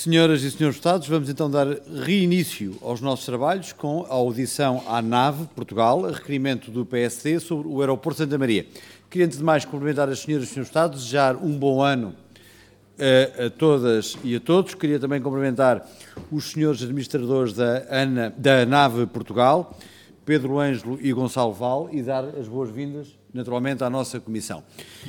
Senhoras e senhores deputados, vamos então dar reinício aos nossos trabalhos com a audição à NAV Portugal, a requerimento do PSD sobre o aeroporto de Santa Maria. Queria, antes de mais, cumprimentar as senhoras e senhores deputados, desejar um bom ano a todas e a todos. Queria também cumprimentar os senhores administradores da NAV Portugal, Pedro Ângelo e Gonçalo Val, e dar as boas-vindas, naturalmente, à nossa comissão.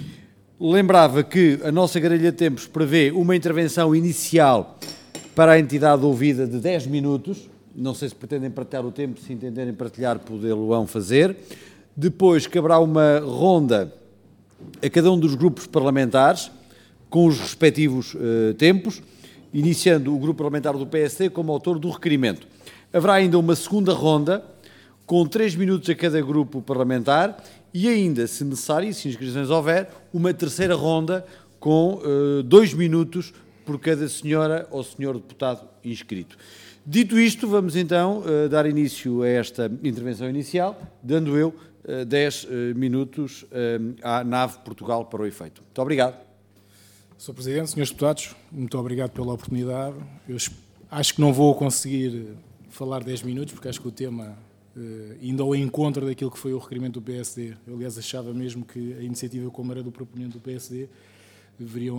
Lembrava que a nossa grelha de tempos prevê uma intervenção inicial para a entidade ouvida de 10 minutos. Não sei se pretendem partilhar o tempo, se entenderem partilhar, podê-lo-ão fazer. Depois caberá uma ronda a cada um dos grupos parlamentares, com os respectivos tempos, iniciando o grupo parlamentar do PSD como autor do requerimento. Haverá ainda uma segunda ronda, com 3 minutos a cada grupo parlamentar, e ainda, se necessário, se inscrições houver, uma terceira ronda com 2 minutos por cada senhora ou senhor deputado inscrito. Dito isto, vamos então dar início a esta intervenção inicial, dando eu 10 minutos à NAV Portugal para o efeito. Muito obrigado. Sr. Presidente, senhores deputados, muito obrigado pela oportunidade. Eu acho que não vou conseguir falar 10 minutos, porque acho que o tema indo ao encontro daquilo que foi o requerimento do PSD. Eu, aliás, achava mesmo que a iniciativa, como era do proponente do PSD, deveria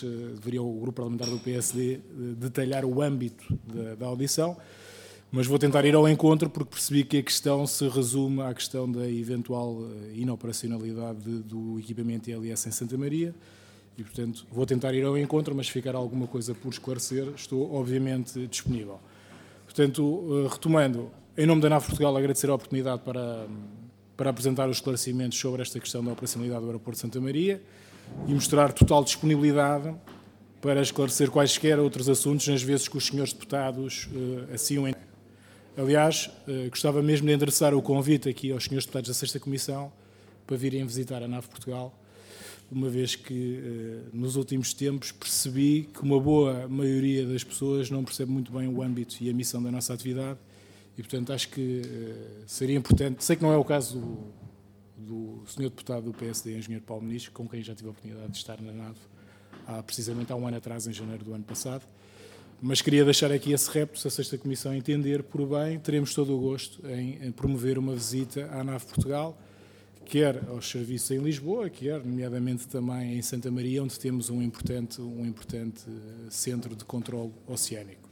o grupo parlamentar do PSD detalhar o âmbito da audição, mas vou tentar ir ao encontro porque percebi que a questão se resume à questão da eventual inoperacionalidade do equipamento ILS em Santa Maria e, portanto, vou tentar ir ao encontro, mas se ficar alguma coisa por esclarecer, estou, obviamente, disponível. Portanto, retomando, em nome da NAV Portugal, agradecer a oportunidade para apresentar os esclarecimentos sobre esta questão da operacionalidade do aeroporto de Santa Maria e mostrar total disponibilidade para esclarecer quaisquer outros assuntos, nas vezes que os senhores deputados assim o entendem. Aliás, gostava mesmo de endereçar o convite aqui aos senhores deputados da 6ª Comissão para virem visitar a NAV Portugal, uma vez que nos últimos tempos percebi que uma boa maioria das pessoas não percebe muito bem o âmbito e a missão da nossa atividade. E, portanto, acho que seria importante, sei que não é o caso do Sr. Deputado do PSD, Engenheiro Paulo Ministro, com quem já tive a oportunidade de estar na NAV precisamente há um ano atrás, em janeiro do ano passado, mas queria deixar aqui esse repto, se a 6ª Comissão entender por bem, teremos todo o gosto em promover uma visita à NAV Portugal, quer aos serviços em Lisboa, quer, nomeadamente, também em Santa Maria, onde temos um importante centro de controle oceânico.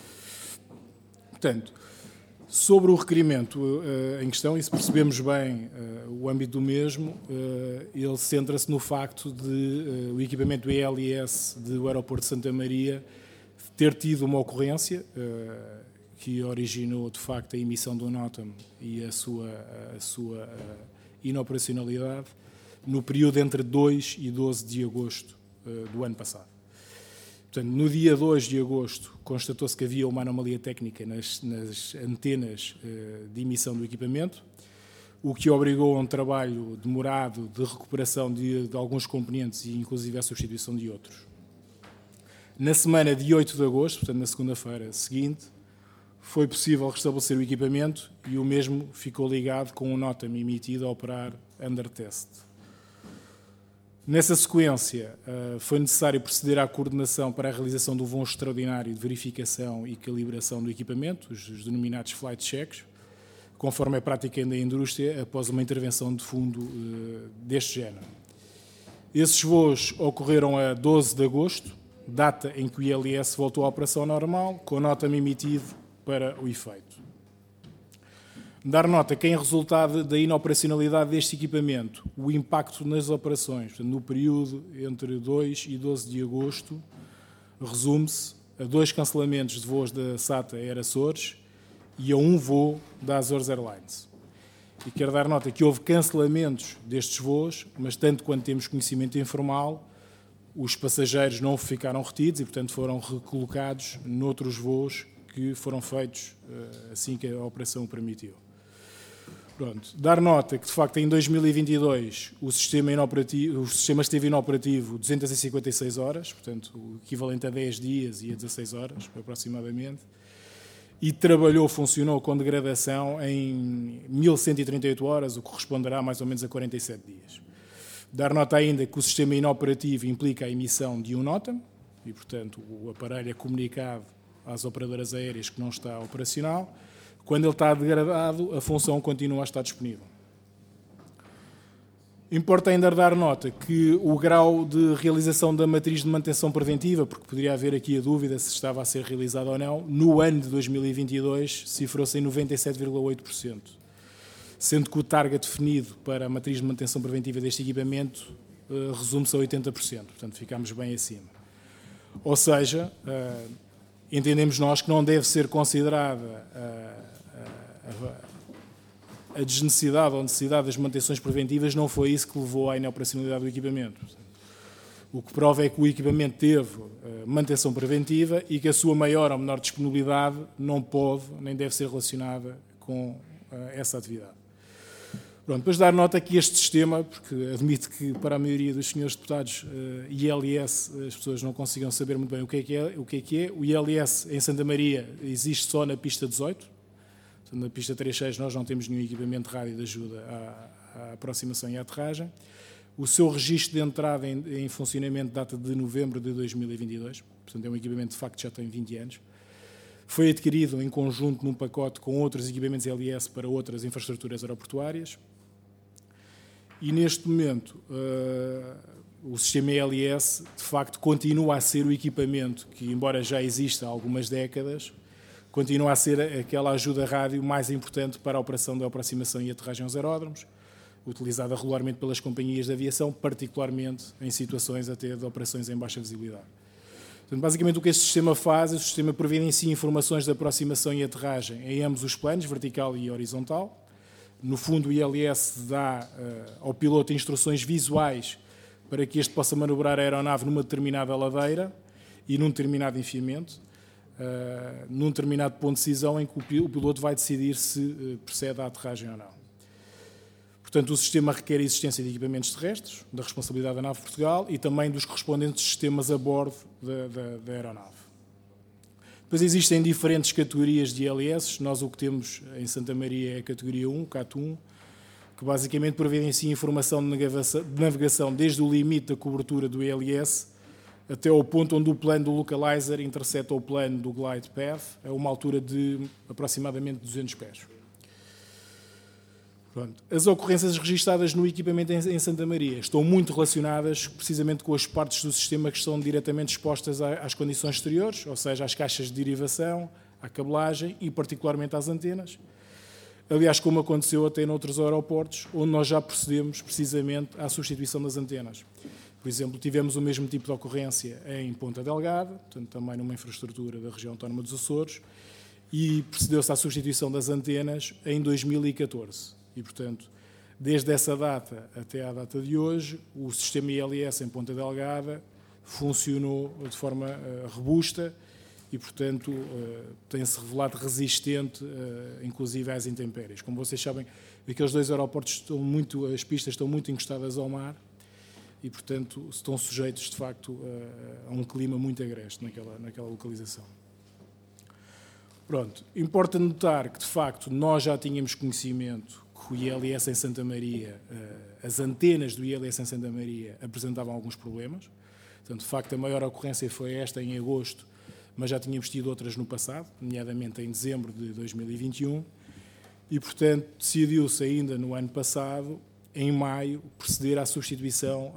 Portanto, sobre o requerimento em questão, e se percebemos bem o âmbito do mesmo, ele centra-se no facto de o equipamento ILS do aeroporto de Santa Maria ter tido uma ocorrência que originou, de facto, a emissão do NOTAM e a sua inoperacionalidade no período entre 2 e 12 de agosto do ano passado. Portanto, no dia 2 de agosto, constatou-se que havia uma anomalia técnica nas antenas de emissão do equipamento, o que obrigou a um trabalho demorado de recuperação de alguns componentes e, inclusive, a substituição de outros. Na semana de 8 de agosto, portanto, na segunda-feira seguinte, foi possível restabelecer o equipamento e o mesmo ficou ligado com o NOTAM emitido a operar under test. Nessa sequência, foi necessário proceder à coordenação para a realização do voo extraordinário de verificação e calibração do equipamento, os denominados flight checks, conforme é prática ainda da indústria, após uma intervenção de fundo deste género. Esses voos ocorreram a 12 de agosto, data em que o ILS voltou à operação normal, com a nota emitido para o efeito. Dar nota que, em resultado da inoperacionalidade deste equipamento, o impacto nas operações, portanto, no período entre 2 e 12 de agosto, resume-se a 2 cancelamentos de voos da SATA Air Açores e a 1 voo da Azores Airlines. E quero dar nota que houve cancelamentos destes voos, mas tanto quanto temos conhecimento informal, os passageiros não ficaram retidos e, portanto, foram recolocados noutros voos que foram feitos assim que a operação o permitiu. Pronto. Dar nota que, de facto, em 2022 o sistema esteve inoperativo 256 horas, portanto, o equivalente a 10 dias e a 16 horas, aproximadamente, e funcionou com degradação em 1.138 horas, o que corresponderá mais ou menos a 47 dias. Dar nota ainda que o sistema inoperativo implica a emissão de um NOTAM, e, portanto, o aparelho é comunicado às operadoras aéreas que não está operacional. Quando ele está degradado, a função continua a estar disponível. Importa ainda dar nota que o grau de realização da matriz de manutenção preventiva, porque poderia haver aqui a dúvida se estava a ser realizada ou não, no ano de 2022 cifrou-se em 97,8%, sendo que o target definido para a matriz de manutenção preventiva deste equipamento resume-se a 80%, portanto ficamos bem acima. Ou seja, entendemos nós que não deve ser considerada a desnecessidade ou necessidade das manutenções preventivas, não foi isso que levou à inoperacionalidade do equipamento. O que prova é que o equipamento teve manutenção preventiva e que a sua maior ou menor disponibilidade não pode nem deve ser relacionada com essa atividade. Pronto, depois dar nota que este sistema, porque admito que para a maioria dos senhores deputados ILS as pessoas não consigam saber muito bem o que é. O ILS em Santa Maria existe só na pista 18. Na pista 36 nós não temos nenhum equipamento de rádio de ajuda à aproximação e à aterragem. O seu registro de entrada em funcionamento data de novembro de 2022, portanto é um equipamento de facto que já tem 20 anos. Foi adquirido em conjunto num pacote com outros equipamentos LIS para outras infraestruturas aeroportuárias. E neste momento o sistema LIS de facto continua a ser o equipamento que, embora já exista há algumas décadas, continua a ser aquela ajuda rádio mais importante para a operação da aproximação e aterragem aos aeródromos, utilizada regularmente pelas companhias de aviação, particularmente em situações até de operações em baixa visibilidade. Portanto, basicamente o que este sistema faz, o sistema providencia informações de aproximação e aterragem em ambos os planos, vertical e horizontal. No fundo, o ILS dá ao piloto instruções visuais para que este possa manobrar a aeronave numa determinada ladeira e num determinado enfiamento, num determinado ponto de decisão em que o piloto vai decidir se procede à aterragem ou não. Portanto, o sistema requer a existência de equipamentos terrestres, da responsabilidade da nave Portugal e também dos correspondentes sistemas a bordo da aeronave. Depois existem diferentes categorias de ILS. Nós o que temos em Santa Maria é a categoria 1, CAT1, que basicamente providencia informação de navegação desde o limite da cobertura do ILS até ao ponto onde o plano do localizer intercepta o plano do glide path a uma altura de aproximadamente 200 pés. Pronto. As ocorrências registadas no equipamento em Santa Maria estão muito relacionadas precisamente com as partes do sistema que estão diretamente expostas às condições exteriores, ou seja, às caixas de derivação, à cabelagem e particularmente às antenas. Aliás, como aconteceu até noutros aeroportos, onde nós já procedemos precisamente à substituição das antenas. Por exemplo, tivemos o mesmo tipo de ocorrência em Ponta Delgada, portanto, também numa infraestrutura da região autónoma dos Açores, e procedeu-se à substituição das antenas em 2014. E, portanto, desde essa data até à data de hoje, o sistema ILS em Ponta Delgada funcionou de forma robusta e, portanto, tem-se revelado resistente, inclusive às intempéries. Como vocês sabem, aqueles dois aeroportos as pistas estão muito encostadas ao mar, e, portanto, estão sujeitos, de facto, a um clima muito agreste naquela localização. Pronto. Importa notar que, de facto, nós já tínhamos conhecimento que o ILS em Santa Maria, as antenas do ILS em Santa Maria apresentavam alguns problemas. Portanto, de facto, a maior ocorrência foi esta em agosto, mas já tínhamos tido outras no passado, nomeadamente em dezembro de 2021, e, portanto, decidiu-se ainda no ano passado, em maio, proceder à substituição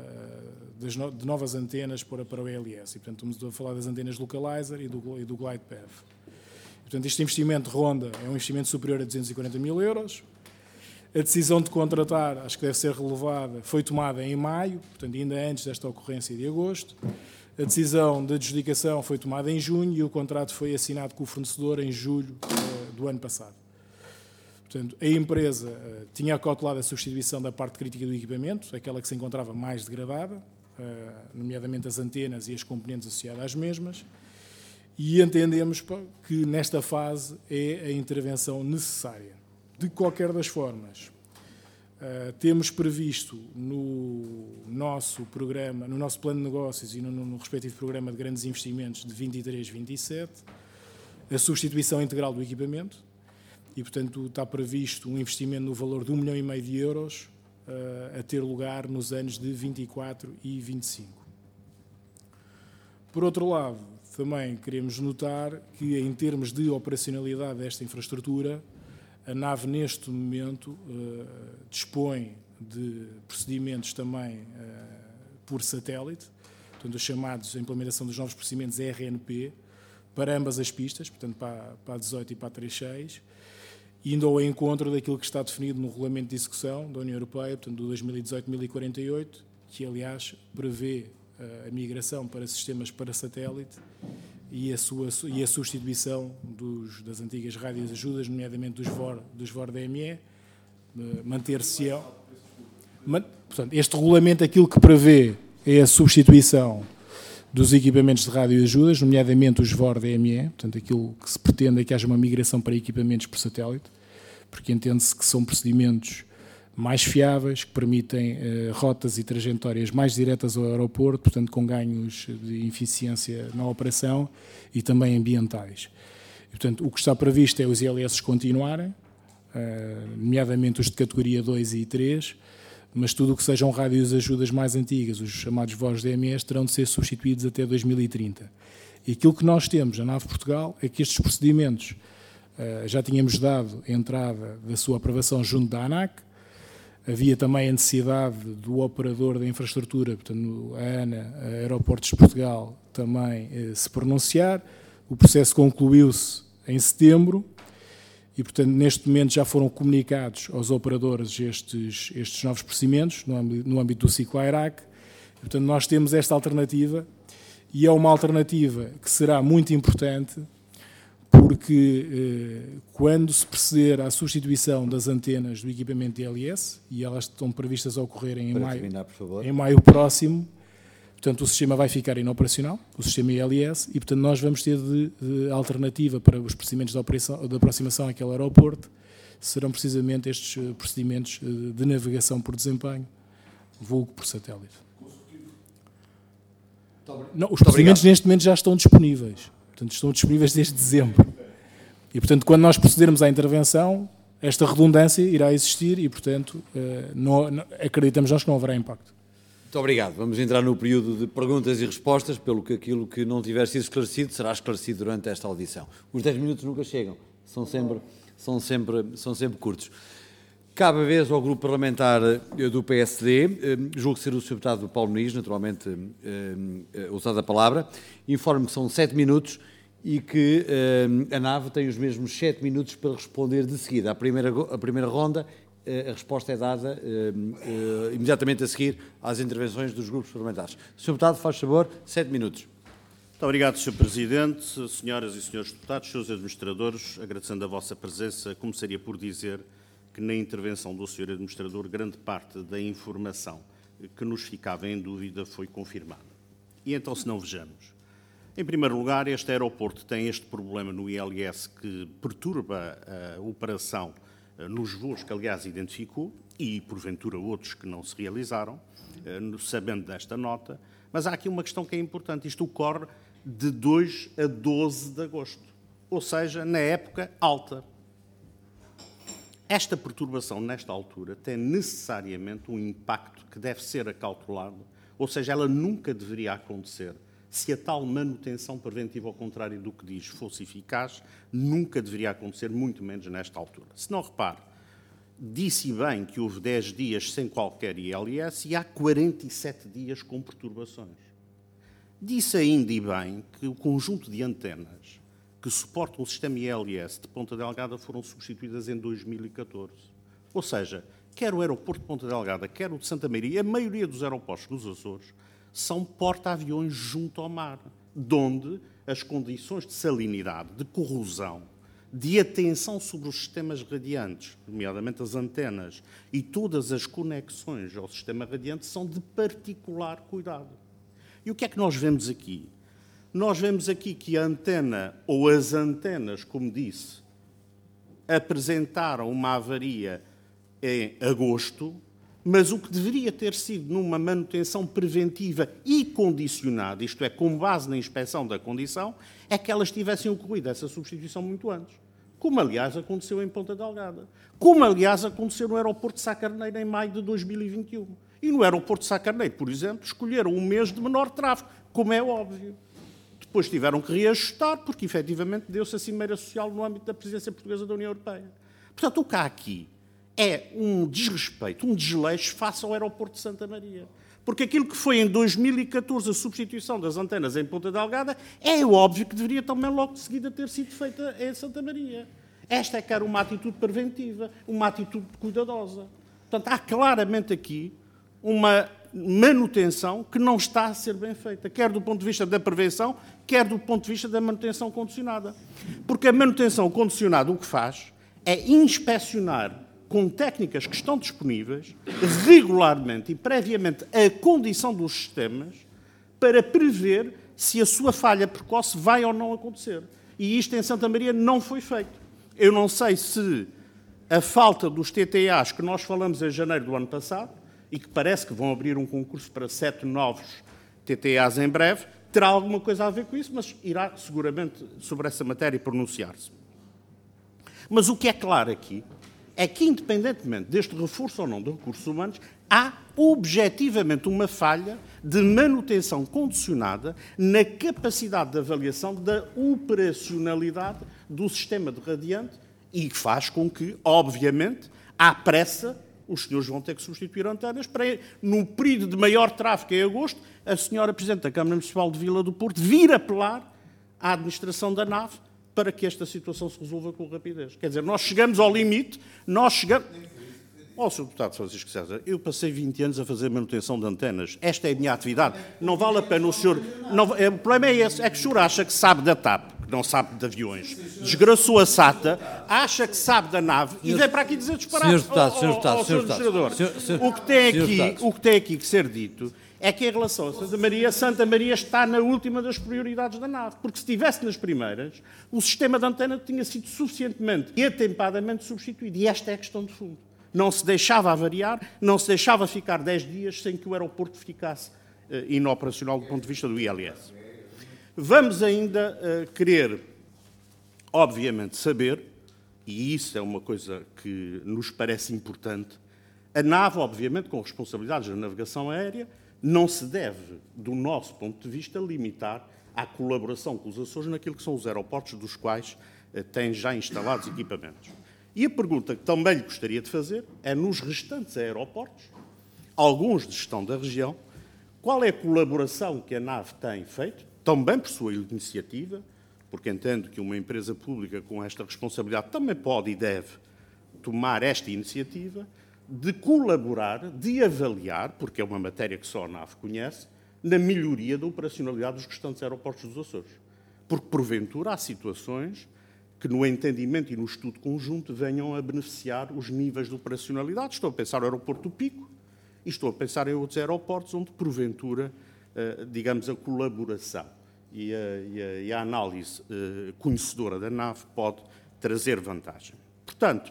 de novas antenas para o ILS. E, portanto, estamos a falar das antenas localizer e do glide path. Portanto, este investimento é um investimento superior a 240 mil euros. A decisão de contratar, acho que deve ser relevada, foi tomada em maio, portanto, ainda antes desta ocorrência de agosto. A decisão de adjudicação foi tomada em junho e o contrato foi assinado com o fornecedor em julho do ano passado. Portanto, a empresa tinha acautelado a substituição da parte crítica do equipamento, aquela que se encontrava mais degradada, nomeadamente as antenas e as componentes associadas às mesmas, e entendemos que nesta fase é a intervenção necessária. De qualquer das formas, temos previsto no nosso programa, no nosso plano de negócios e no respectivo programa de grandes investimentos de 23-27, a substituição integral do equipamento, e, portanto, está previsto um investimento no valor de 1,5 milhão de euros a ter lugar nos anos de 24 e 25. Por outro lado, também queremos notar que, em termos de operacionalidade desta infraestrutura, a nave, neste momento, dispõe de procedimentos também por satélite, portanto, os chamados, a implementação dos novos procedimentos RNP, para ambas as pistas, portanto, para a 18 e para a 36, indo ao encontro daquilo que está definido no Regulamento de Execução da União Europeia, portanto, do 2018-1048, que, aliás, prevê a migração para sistemas para satélite e a substituição das antigas rádios ajudas, nomeadamente dos VOR-DME, manter-se-ão. Portanto, este regulamento, aquilo que prevê é a substituição dos equipamentos de rádio ajudas, nomeadamente os VOR-DME, portanto, aquilo que se pretende é que haja uma migração para equipamentos por satélite, porque entende-se que são procedimentos mais fiáveis, que permitem rotas e trajetórias mais diretas ao aeroporto, portanto, com ganhos de eficiência na operação e também ambientais. E, portanto, o que está previsto é os ILS continuarem, nomeadamente os de categoria 2 e 3, mas tudo o que sejam rádios ajudas mais antigas, os chamados VOR-DME, terão de ser substituídos até 2030. E aquilo que nós temos na NAV Portugal é que estes procedimentos já tínhamos dado entrada da sua aprovação junto da ANAC. Havia também a necessidade do operador da infraestrutura, portanto, a ANA, a Aeroportos de Portugal, também se pronunciar. O processo concluiu-se em setembro e, portanto, neste momento já foram comunicados aos operadores estes novos procedimentos no âmbito do ciclo AERAC. Portanto, nós temos esta alternativa e é uma alternativa que será muito importante, porque quando se proceder à substituição das antenas do equipamento ILS, e elas estão previstas a ocorrerem em maio próximo, portanto o sistema vai ficar inoperacional, o sistema ILS, e portanto nós vamos ter de alternativa para os procedimentos de aproximação àquele aeroporto, serão precisamente estes procedimentos de navegação por desempenho, vulgo por satélite. Não, os procedimentos neste momento já estão disponíveis. Portanto, estão disponíveis desde dezembro. E, portanto, quando nós procedermos à intervenção, esta redundância irá existir e, portanto, acreditamos nós que não haverá impacto. Muito obrigado. Vamos entrar no período de perguntas e respostas, pelo que aquilo que não tiver sido esclarecido será esclarecido durante esta audição. Os 10 minutos nunca chegam, são sempre curtos. Cabe a vez ao grupo parlamentar do PSD, julgo ser o Sr. Deputado Paulo Muniz, naturalmente usada a palavra, informe que são 7 minutos e que a NAV tem os mesmos 7 minutos para responder de seguida. A primeira ronda, a resposta é dada imediatamente a seguir às intervenções dos grupos parlamentares. Sr. Deputado, faz favor, 7 minutos. Muito obrigado, Sr. Presidente, senhoras e senhores deputados, senhores administradores, agradecendo a vossa presença, começaria por dizer que na intervenção do Sr. Administrador grande parte da informação que nos ficava em dúvida foi confirmada. E então, se não vejamos. Em primeiro lugar, este aeroporto tem este problema no ILS que perturba a operação nos voos que, aliás, identificou, e porventura outros que não se realizaram, sabendo desta nota, mas há aqui uma questão que é importante. Isto ocorre de 2 a 12 de agosto, ou seja, na época alta. Esta perturbação, nesta altura, tem necessariamente um impacto que deve ser acautelado, ou seja, ela nunca deveria acontecer. Se a tal manutenção preventiva, ao contrário do que diz, fosse eficaz, nunca deveria acontecer, muito menos nesta altura. Se não repare, disse bem que houve 10 dias sem qualquer ILS e há 47 dias com perturbações. Disse ainda e bem que o conjunto de antenas que suportam o sistema ILS de Ponta Delgada foram substituídas em 2014. Ou seja, quer o aeroporto de Ponta Delgada, quer o de Santa Maria, a maioria dos aeroportos dos Açores são porta-aviões junto ao mar, de onde as condições de salinidade, de corrosão, de atenção sobre os sistemas radiantes, nomeadamente as antenas, e todas as conexões ao sistema radiante são de particular cuidado. E o que é que nós vemos aqui? Nós vemos aqui que a antena, ou as antenas, como disse, apresentaram uma avaria em agosto, mas o que deveria ter sido numa manutenção preventiva e condicionada, isto é, com base na inspeção da condição, é que elas tivessem ocorrido essa substituição muito antes. Como, aliás, aconteceu em Ponta Delgada. Como, aliás, aconteceu no aeroporto de Sá Carneiro em maio de 2021. E no aeroporto de Sá Carneiro, por exemplo, escolheram um mês de menor tráfego, como é óbvio. depois tiveram que reajustar, porque efetivamente deu-se a cimeira social no âmbito da presidência portuguesa da União Europeia. Portanto, o que há aqui é um desrespeito, um desleixo face ao aeroporto de Santa Maria. Porque aquilo que foi em 2014 a substituição das antenas em Ponta Delgada é óbvio que deveria também logo de seguida ter sido feita em Santa Maria. Esta é que era uma atitude preventiva, uma atitude cuidadosa. Portanto, há claramente aqui uma manutenção que não está a ser bem feita, quer do ponto de vista da prevenção, quer do ponto de vista da manutenção condicionada. Porque a manutenção condicionada o que faz é inspecionar com técnicas que estão disponíveis, regularmente e previamente, a condição dos sistemas para prever se a sua falha precoce vai ou não acontecer. E isto em Santa Maria não foi feito. Eu não sei se a falta dos TTAs que nós falamos em janeiro do ano passado, e que parece que vão abrir um concurso para 7 novos TTAs em breve, terá alguma coisa a ver com isso, mas irá seguramente sobre essa matéria pronunciar-se. Mas o que é claro aqui é que, independentemente deste reforço ou não de recursos humanos, há objetivamente uma falha de manutenção condicionada na capacidade de avaliação da operacionalidade do sistema de radiante e que faz com que, obviamente, à pressa, os senhores vão ter que substituir antenas para, num período de maior tráfego em agosto, a senhora Presidente da Câmara Municipal de Vila do Porto vir apelar à administração da nave para que esta situação se resolva com rapidez. Quer dizer, nós chegamos ao limite, nós chegamos... Ó, Sr. Deputado Francisco César, eu passei 20 anos a fazer manutenção de antenas. Esta é a minha atividade. Não vale a pena o senhor... Não... O problema é esse, é que o senhor acha que sabe da TAP, que não sabe de aviões. Desgraçou a SATA, acha que sabe da nave e vem para aqui dizer disparates. Senhor Deputado. O que tem aqui que ser dito é que, em relação a Santa Maria está na última das prioridades da nave. Porque se estivesse nas primeiras, o sistema de antena tinha sido suficientemente e atempadamente substituído. E esta é a questão de fundo. Não se deixava avariar, não se deixava ficar 10 dias sem que o aeroporto ficasse inoperacional do ponto de vista do ILS. Vamos ainda querer, obviamente, saber, e isso é uma coisa que nos parece importante, a nave, obviamente, com responsabilidades da navegação aérea, não se deve, do nosso ponto de vista, limitar à colaboração com os Açores naquilo que são os aeroportos dos quais têm já instalados equipamentos. E a pergunta que também lhe gostaria de fazer é, nos restantes aeroportos, alguns de gestão da região, qual é a colaboração que a nave tem feito, também por sua iniciativa, porque entendo que uma empresa pública com esta responsabilidade também pode e deve tomar esta iniciativa, de colaborar, de avaliar, porque é uma matéria que só a nave conhece, na melhoria da operacionalidade dos restantes aeroportos dos Açores. Porque, porventura, há situações que, no entendimento e no estudo conjunto, venham a beneficiar os níveis de operacionalidade. Estou a pensar no aeroporto do Pico e estou a pensar em outros aeroportos onde, porventura, digamos, a colaboração e a análise conhecedora da nave pode trazer vantagem. Portanto,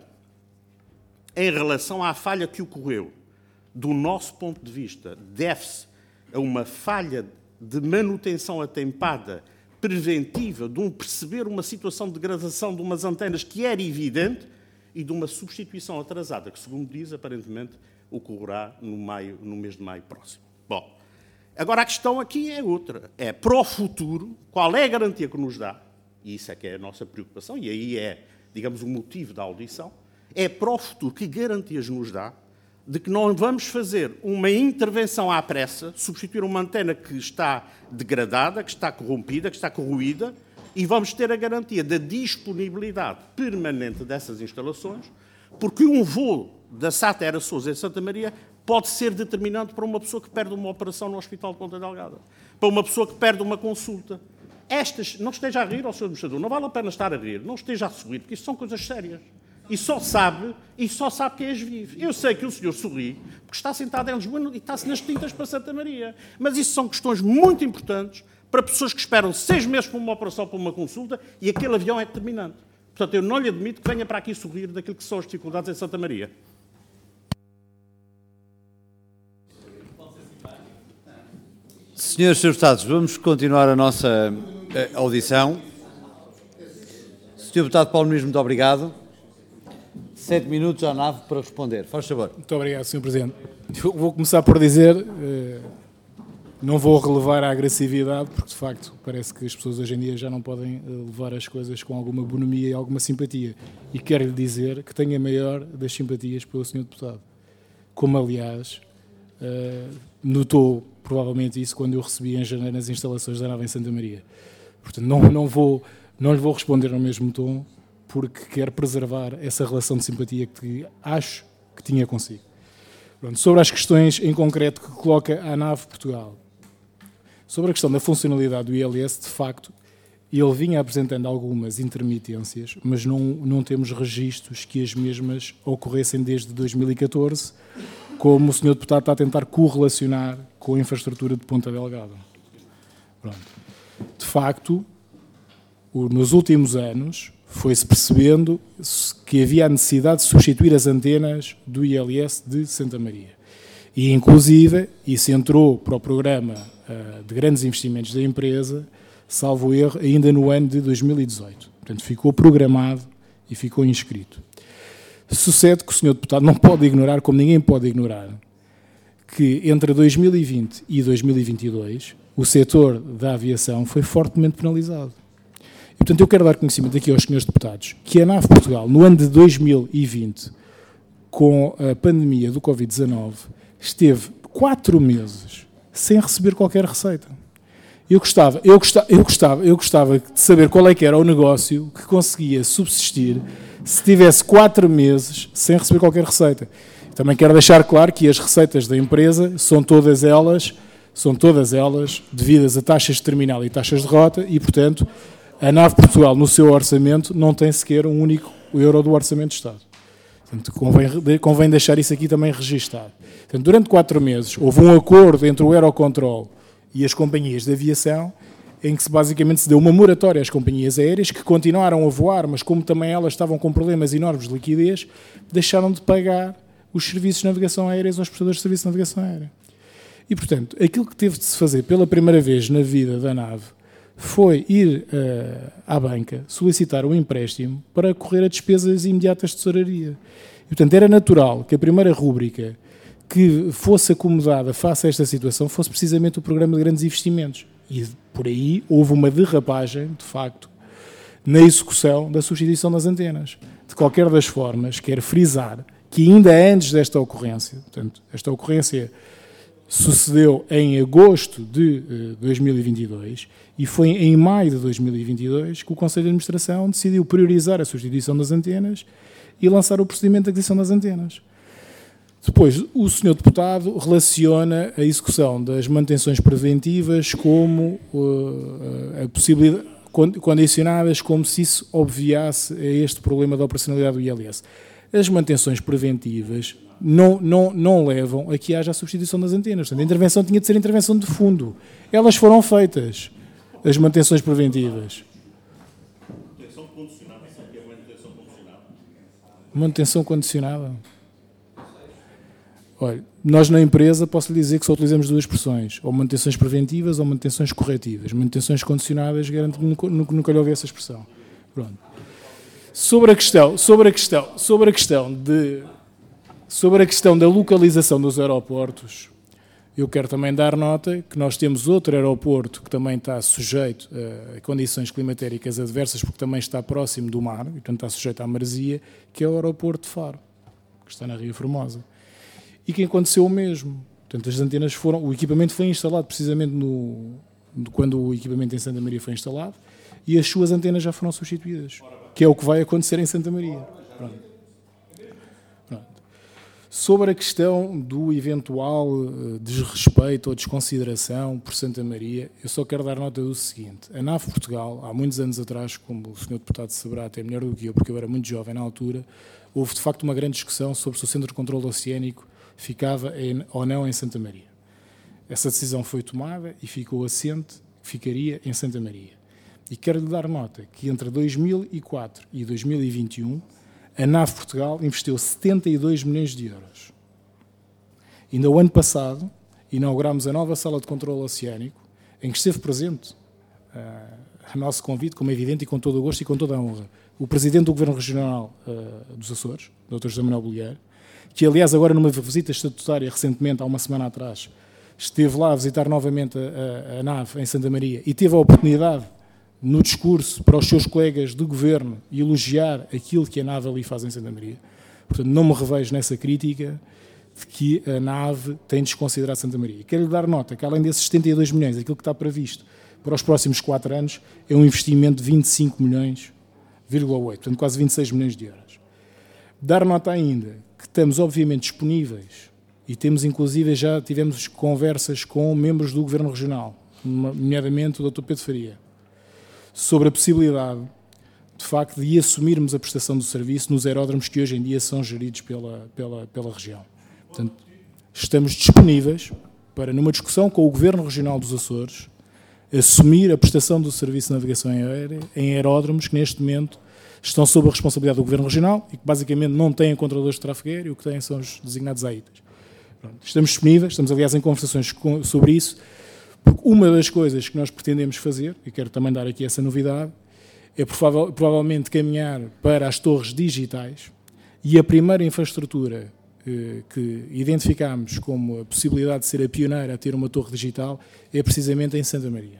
em relação à falha que ocorreu, do nosso ponto de vista, deve-se a uma falha de manutenção atempada, preventiva, de perceber uma situação de degradação de umas antenas que era evidente e de uma substituição atrasada, que, segundo diz, aparentemente ocorrerá no mês de maio próximo. Bom, agora a questão aqui é outra. É, para o futuro, qual é a garantia que nos dá, e isso é que é a nossa preocupação, e aí é, digamos, o motivo da audição, é para o futuro que garantias nos dá de que não vamos fazer uma intervenção à pressa, substituir uma antena que está degradada, que está corrompida, que está corroída, e vamos ter a garantia da disponibilidade permanente dessas instalações, porque um voo da SATA Air Açores em Santa Maria pode ser determinante para uma pessoa que perde uma operação no Hospital de Ponta Delgada, para uma pessoa que perde uma consulta. Não esteja a rir, ó Sr. Administrador, não vale a pena estar a rir, não esteja a sorrir, porque isso são coisas sérias. E só sabe quem as vive. Eu sei que o senhor sorri, porque está sentado em Lisboa e está-se nas tintas para Santa Maria. Mas isso são questões muito importantes para pessoas que esperam 6 meses para uma operação, para uma consulta, e aquele avião é determinante. Portanto, eu não lhe admito que venha para aqui sorrir daquilo que são as dificuldades em Santa Maria. Senhores Deputados, vamos continuar a nossa audição. Sr. Deputado Paulo Muniz, muito obrigado. 7 minutos à nave para responder. Faz favor. Muito obrigado, Sr. Presidente. Eu vou começar por dizer, Não vou relevar a agressividade, porque de facto parece que as pessoas hoje em dia já não podem levar as coisas com alguma bonomia e alguma simpatia. E quero-lhe dizer que tenho a maior das simpatias pelo Sr. Deputado. Como, aliás, notou provavelmente isso quando eu recebi em janeiro nas instalações da NAV em Santa Maria. Portanto, não lhe vou responder no mesmo tom, porque quero preservar essa relação de simpatia que acho que tinha consigo. Pronto, sobre as questões em concreto que coloca a NAV Portugal. Sobre a questão da funcionalidade do ILS, de facto, ele vinha apresentando algumas intermitências, mas não temos registros que as mesmas ocorressem desde 2014, como o Sr. Deputado está a tentar correlacionar com a infraestrutura de Ponta Delgada. Pronto. De facto, nos últimos anos, foi-se percebendo que havia a necessidade de substituir as antenas do ILS de Santa Maria. E, inclusive, isso entrou para o programa de grandes investimentos da empresa, salvo erro, ainda no ano de 2018. Portanto, ficou programado e ficou inscrito. Sucede que o Sr. Deputado não pode ignorar, como ninguém pode ignorar, que entre 2020 e 2022 o setor da aviação foi fortemente penalizado. E, portanto, eu quero dar conhecimento aqui aos senhores deputados que a NAV Portugal, no ano de 2020, com a pandemia do Covid-19, esteve 4 meses sem receber qualquer receita. Eu gostava de saber qual é que era o negócio que conseguia subsistir se tivesse 4 meses sem receber qualquer receita. Também quero deixar claro que as receitas da empresa são todas elas devidas a taxas de terminal e taxas de rota e, portanto, a NAV Portugal, no seu orçamento, não tem sequer um único euro do Orçamento de Estado. Portanto, convém deixar isso aqui também registado. Portanto, durante 4 meses houve um acordo entre o Eurocontrol e as companhias de aviação em que basicamente se deu uma moratória às companhias aéreas que continuaram a voar, mas como também elas estavam com problemas enormes de liquidez, deixaram de pagar os serviços de navegação aérea aos prestadores de serviço de navegação aérea. E, portanto, aquilo que teve de se fazer pela primeira vez na vida da NAV foi ir à banca solicitar um empréstimo para correr a despesas imediatas de tesouraria. E, portanto, era natural que a primeira rúbrica que fosse acomodada face a esta situação fosse precisamente o programa de grandes investimentos. E por aí houve uma derrapagem, de facto, na execução da substituição das antenas. De qualquer das formas, quero frisar que ainda antes desta ocorrência, portanto, esta ocorrência sucedeu em agosto de 2022 e foi em maio de 2022 que o Conselho de Administração decidiu priorizar a substituição das antenas e lançar o procedimento de aquisição das antenas. Depois, o Sr. Deputado relaciona a execução das manutenções preventivas como a possibilidade, condicionadas como se isso obviasse a este problema da operacionalidade do ILS. As manutenções preventivas não levam a que haja a substituição das antenas. Portanto, a intervenção tinha de ser intervenção de fundo. Elas foram feitas, as manutenções preventivas. Manutenção condicionada, sabe o que é manutenção condicionada? Manutenção condicionada? Olha, nós na empresa posso lhe dizer que só utilizamos 2 expressões, ou manutenções preventivas ou manutenções corretivas. Manutenções condicionadas, garanto que nunca lhe ouvi essa expressão. Pronto. Sobre a questão da localização dos aeroportos, eu quero também dar nota que nós temos outro aeroporto que também está sujeito a condições climatéricas adversas, porque também está próximo do mar, e portanto está sujeito à maresia, que é o aeroporto de Faro, que está na Ria Formosa. E que aconteceu o mesmo. Portanto, as antenas o equipamento foi instalado precisamente quando o equipamento em Santa Maria foi instalado e as suas antenas já foram substituídas, que é o que vai acontecer em Santa Maria. Pronto. Sobre a questão do eventual desrespeito ou desconsideração por Santa Maria, eu só quero dar nota do seguinte. A NAV Portugal, há muitos anos atrás, como o Sr. Deputado saberá até melhor do que eu, porque eu era muito jovem na altura, houve de facto uma grande discussão sobre se o Centro de Controlo Oceânico ficava ou não em Santa Maria. Essa decisão foi tomada e ficou assente que ficaria em Santa Maria. E quero-lhe dar nota que entre 2004 e 2021 a NAV Portugal investiu 72 milhões de euros. Ainda o ano passado inaugurámos a nova sala de controle oceânico, em que esteve presente, a nosso convite, como é evidente, e com todo o gosto e com toda a honra, o Presidente do Governo Regional dos Açores, Dr. José Manuel Bolheiro, que aliás agora numa visita estatutária recentemente, há uma semana atrás, esteve lá a visitar novamente a nave em Santa Maria e teve a oportunidade, no discurso para os seus colegas de governo, elogiar aquilo que a nave ali faz em Santa Maria. Portanto, não me revejo nessa crítica de que a nave tem desconsiderado Santa Maria. Quero-lhe dar nota que, além desses 72 milhões, aquilo que está previsto para os próximos 4 anos é um investimento de 25 milhões, portanto, quase 26 milhões de euros. Dar nota ainda que estamos, obviamente, disponíveis e temos, inclusive, já tivemos conversas com membros do Governo Regional, nomeadamente o Dr. Pedro Faria, sobre a possibilidade, de facto, de assumirmos a prestação do serviço nos aeródromos que hoje em dia são geridos pela região. Portanto, estamos disponíveis para, numa discussão com o Governo Regional dos Açores, assumir a prestação do serviço de navegação aérea em aeródromos que, neste momento, estão sob a responsabilidade do Governo Regional e que, basicamente, não têm controladores de tráfego aéreo, o que têm são os designados AITAs. Estamos disponíveis, estamos, aliás, em conversações sobre isso, porque uma das coisas que nós pretendemos fazer, e quero também dar aqui essa novidade, é provavelmente caminhar para as torres digitais, e a primeira infraestrutura que identificámos como a possibilidade de ser a pioneira a ter uma torre digital é precisamente em Santa Maria.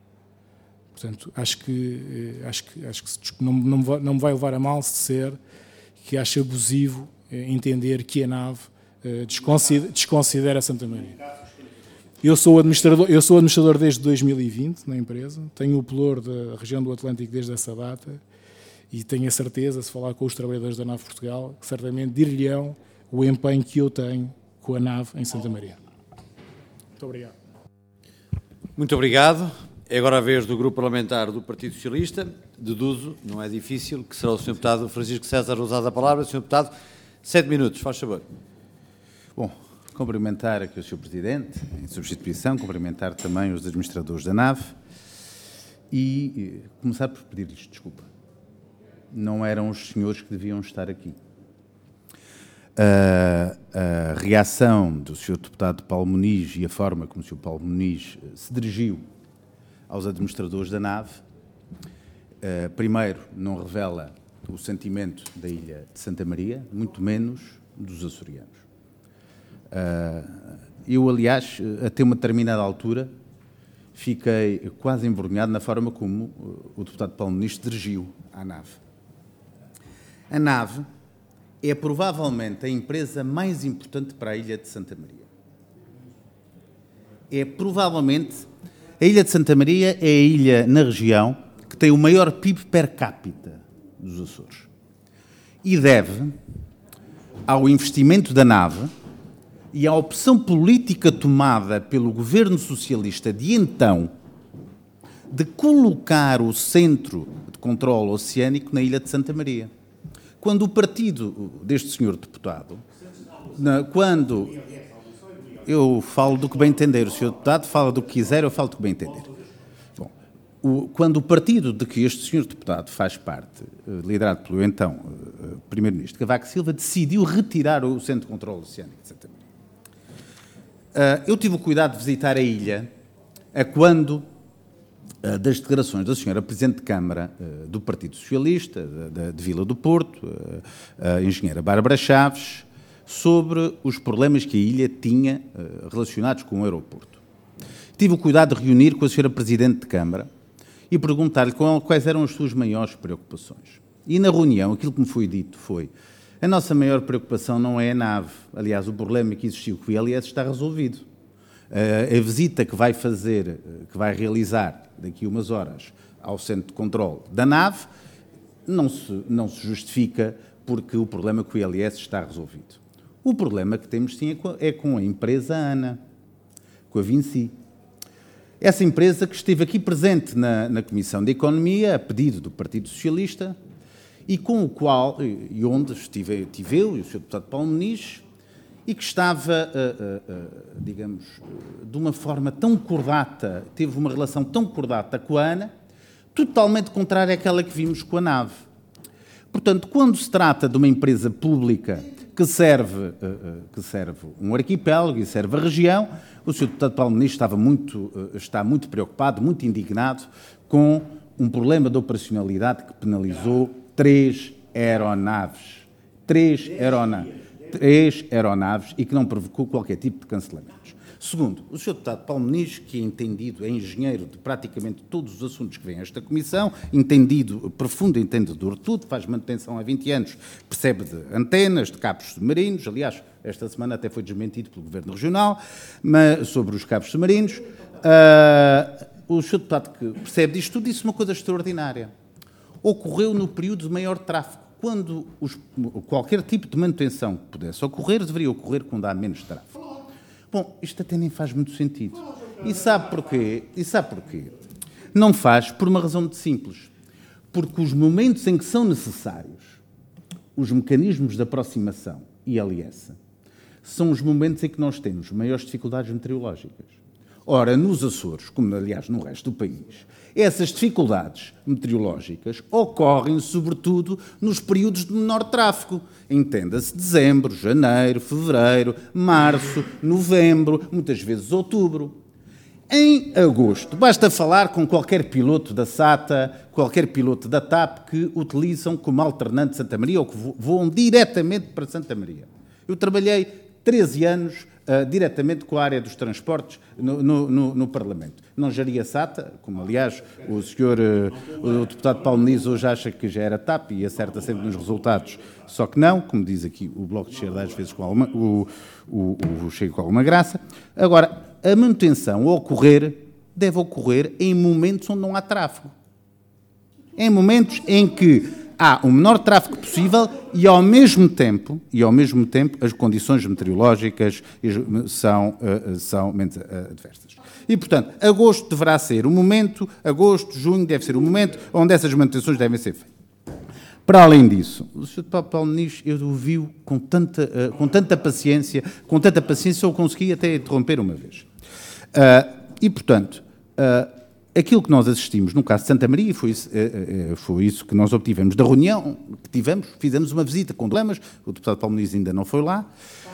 Portanto, acho que não me vai levar a mal se disser que acho abusivo entender que a nave desconsidera Santa Maria. Eu sou administrador desde 2020 na empresa, tenho o pelour da região do Atlântico desde essa data e tenho a certeza, se falar com os trabalhadores da nave Portugal, que certamente dir-lhe-ão o empenho que eu tenho com a nave em Santa Maria. Muito obrigado. Muito obrigado. É agora a vez do Grupo Parlamentar do Partido Socialista. Deduzo, não é difícil, que será o Sr. Deputado Francisco César usado a palavra. Sr. Deputado, 7 minutos, faz favor. Bom, cumprimentar aqui o Sr. Presidente, em substituição, cumprimentar também os administradores da nave e começar por pedir-lhes desculpa. Não eram os senhores que deviam estar aqui. A reação do Sr. Deputado Paulo Muniz e a forma como o Sr. Paulo Muniz se dirigiu aos administradores da nave, primeiro, não revela o sentimento da ilha de Santa Maria, muito menos dos açorianos. Eu, aliás, até uma determinada altura, fiquei quase envergonhado na forma como o deputado Paulo Muniz se dirigiu à nave. A nave é provavelmente a empresa mais importante para a ilha de Santa Maria. É provavelmente, a ilha de Santa Maria é a ilha na região que tem o maior PIB per capita dos Açores. E deve ao investimento da nave e à opção política tomada pelo governo socialista de então de colocar o centro de controle oceânico na ilha de Santa Maria. Quando o partido deste senhor deputado, quando eu falo do que bem entender, o senhor deputado fala do que quiser, eu falo do que bem entender. Bom, quando o partido de que este senhor deputado faz parte, liderado pelo então primeiro-ministro Cavaco Silva, decidiu retirar o centro de controle oceânico de Santa Maria. Eu tive o cuidado de visitar a ilha quando das declarações da senhora Presidente de Câmara do Partido Socialista, de Vila do Porto, a engenheira Bárbara Chaves, sobre os problemas que a ilha tinha relacionados com o aeroporto. Tive o cuidado de reunir com a senhora Presidente de Câmara e perguntar-lhe quais eram as suas maiores preocupações. E na reunião, aquilo que me foi dito foi: a nossa maior preocupação não é a nave. Aliás, o problema que existiu com o ILS está resolvido. A visita que vai fazer, que vai realizar daqui a umas horas ao centro de controle da nave, não se justifica porque o problema com o ILS está resolvido. O problema que temos sim é com a empresa ANA, com a Vinci. Essa empresa que esteve aqui presente na Comissão de Economia, a pedido do Partido Socialista, e com o qual, e onde estive eu e o Sr. Deputado Paulo Muniz, e que estava, digamos, de uma forma tão cordata, teve uma relação tão cordata com a ANA, totalmente contrária àquela que vimos com a nave. Portanto, quando se trata de uma empresa pública que serve um arquipélago e serve a região, o Sr. Deputado Paulo Muniz está muito preocupado, muito indignado com um problema de operacionalidade que penalizou 3 aeronaves. 3 aeronaves e que não provocou qualquer tipo de cancelamentos. Segundo, o Sr. Deputado Paulo Muniz, que é entendido, é engenheiro de praticamente todos os assuntos que vêm a esta Comissão, entendido, profundo entendedor de tudo, faz manutenção há 20 anos, percebe de antenas, de cabos submarinos, aliás, esta semana até foi desmentido pelo Governo Regional, mas, sobre os cabos submarinos. O Sr. Deputado que percebe disto tudo disse uma coisa extraordinária. Ocorreu no período de maior tráfego. Quando qualquer tipo de manutenção que pudesse ocorrer, deveria ocorrer quando há menos tráfego. Bom, isto até nem faz muito sentido. E sabe porquê? Não faz por uma razão muito simples. Porque os momentos em que são necessários os mecanismos de aproximação e aliança são os momentos em que nós temos maiores dificuldades meteorológicas. Ora, nos Açores, como aliás no resto do país, essas dificuldades meteorológicas ocorrem sobretudo nos períodos de menor tráfego. Entenda-se dezembro, janeiro, fevereiro, março, novembro, muitas vezes outubro. Em agosto, basta falar com qualquer piloto da SATA, qualquer piloto da TAP que utilizam como alternante Santa Maria ou que voam diretamente para Santa Maria. Eu trabalhei 13 anos diretamente com a área dos transportes no Parlamento. Não geria SATA, como aliás o senhor, o deputado Paulo Muniz hoje acha que já era TAP e acerta sempre nos resultados, só que não, como diz aqui o Bloco de Esquerda, às vezes com alguma, chega com alguma graça. Agora, a manutenção deve ocorrer em momentos onde não há tráfego. Em momentos em que há o menor tráfego possível e ao mesmo tempo as condições meteorológicas são menos adversas. E, portanto, agosto deverá ser o momento, junho deve ser o momento onde essas manutenções devem ser feitas. Para além disso, o Sr. Paulo Muniz, eu o vi com tanta paciência, eu consegui até interromper uma vez. E, portanto, aquilo que nós assistimos no caso de Santa Maria, foi isso que nós obtivemos da reunião que tivemos, fizemos uma visita com problemas, o deputado Paulo Muniz ainda não foi lá,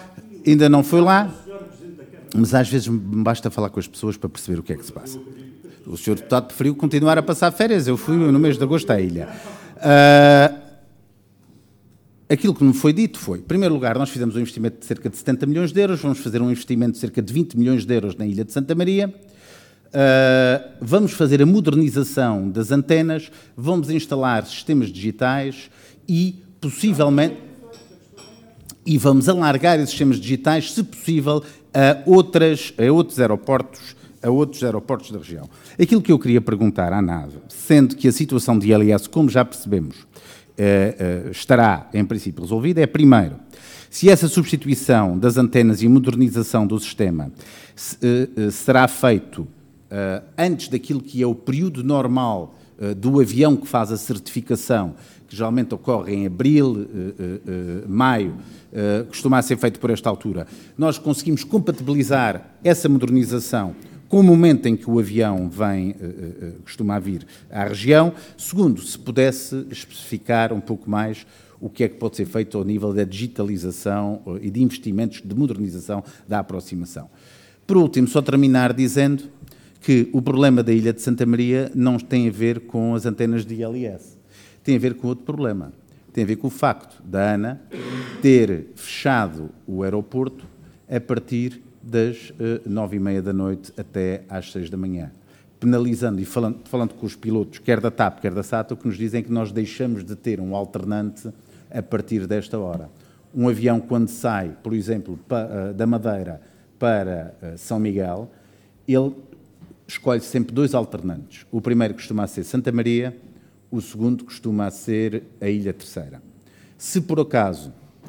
mas às vezes me basta falar com as pessoas para perceber o que é que se passa. O Sr. Deputado preferiu continuar a passar férias, eu fui no mês de agosto à ilha. Aquilo que me foi dito foi, em primeiro lugar, nós fizemos um investimento de cerca de 70 milhões de euros, vamos fazer um investimento de cerca de 20 milhões de euros na ilha de Santa Maria, vamos fazer a modernização das antenas, vamos instalar sistemas digitais e, possivelmente, vamos alargar esses sistemas digitais, se possível, a outros aeroportos da região. Aquilo que eu queria perguntar à NAV, sendo que a situação de ILS, como já percebemos, estará, em princípio, resolvida, é, primeiro, se essa substituição das antenas e modernização do sistema será feito antes daquilo que é o período normal do avião que faz a certificação, que geralmente ocorre em abril, maio, costuma ser feito por esta altura, nós conseguimos compatibilizar essa modernização com o momento em que o avião costuma vir à região. Segundo, se pudesse especificar um pouco mais o que é que pode ser feito ao nível da digitalização e de investimentos de modernização da aproximação. Por último, só terminar dizendo que o problema da ilha de Santa Maria não tem a ver com as antenas de ILS, tem a ver com outro problema. Tem a ver com o facto da ANA ter fechado o aeroporto a partir das 9h30 da noite até às 6 da manhã, penalizando e falando com os pilotos, quer da TAP, quer da SATA, o que nos dizem que nós deixamos de ter um alternante a partir desta hora. Um avião, quando sai, por exemplo, da Madeira para São Miguel, ele escolhe sempre dois alternantes. O primeiro costuma ser Santa Maria, o segundo costuma ser a Ilha Terceira. Se por acaso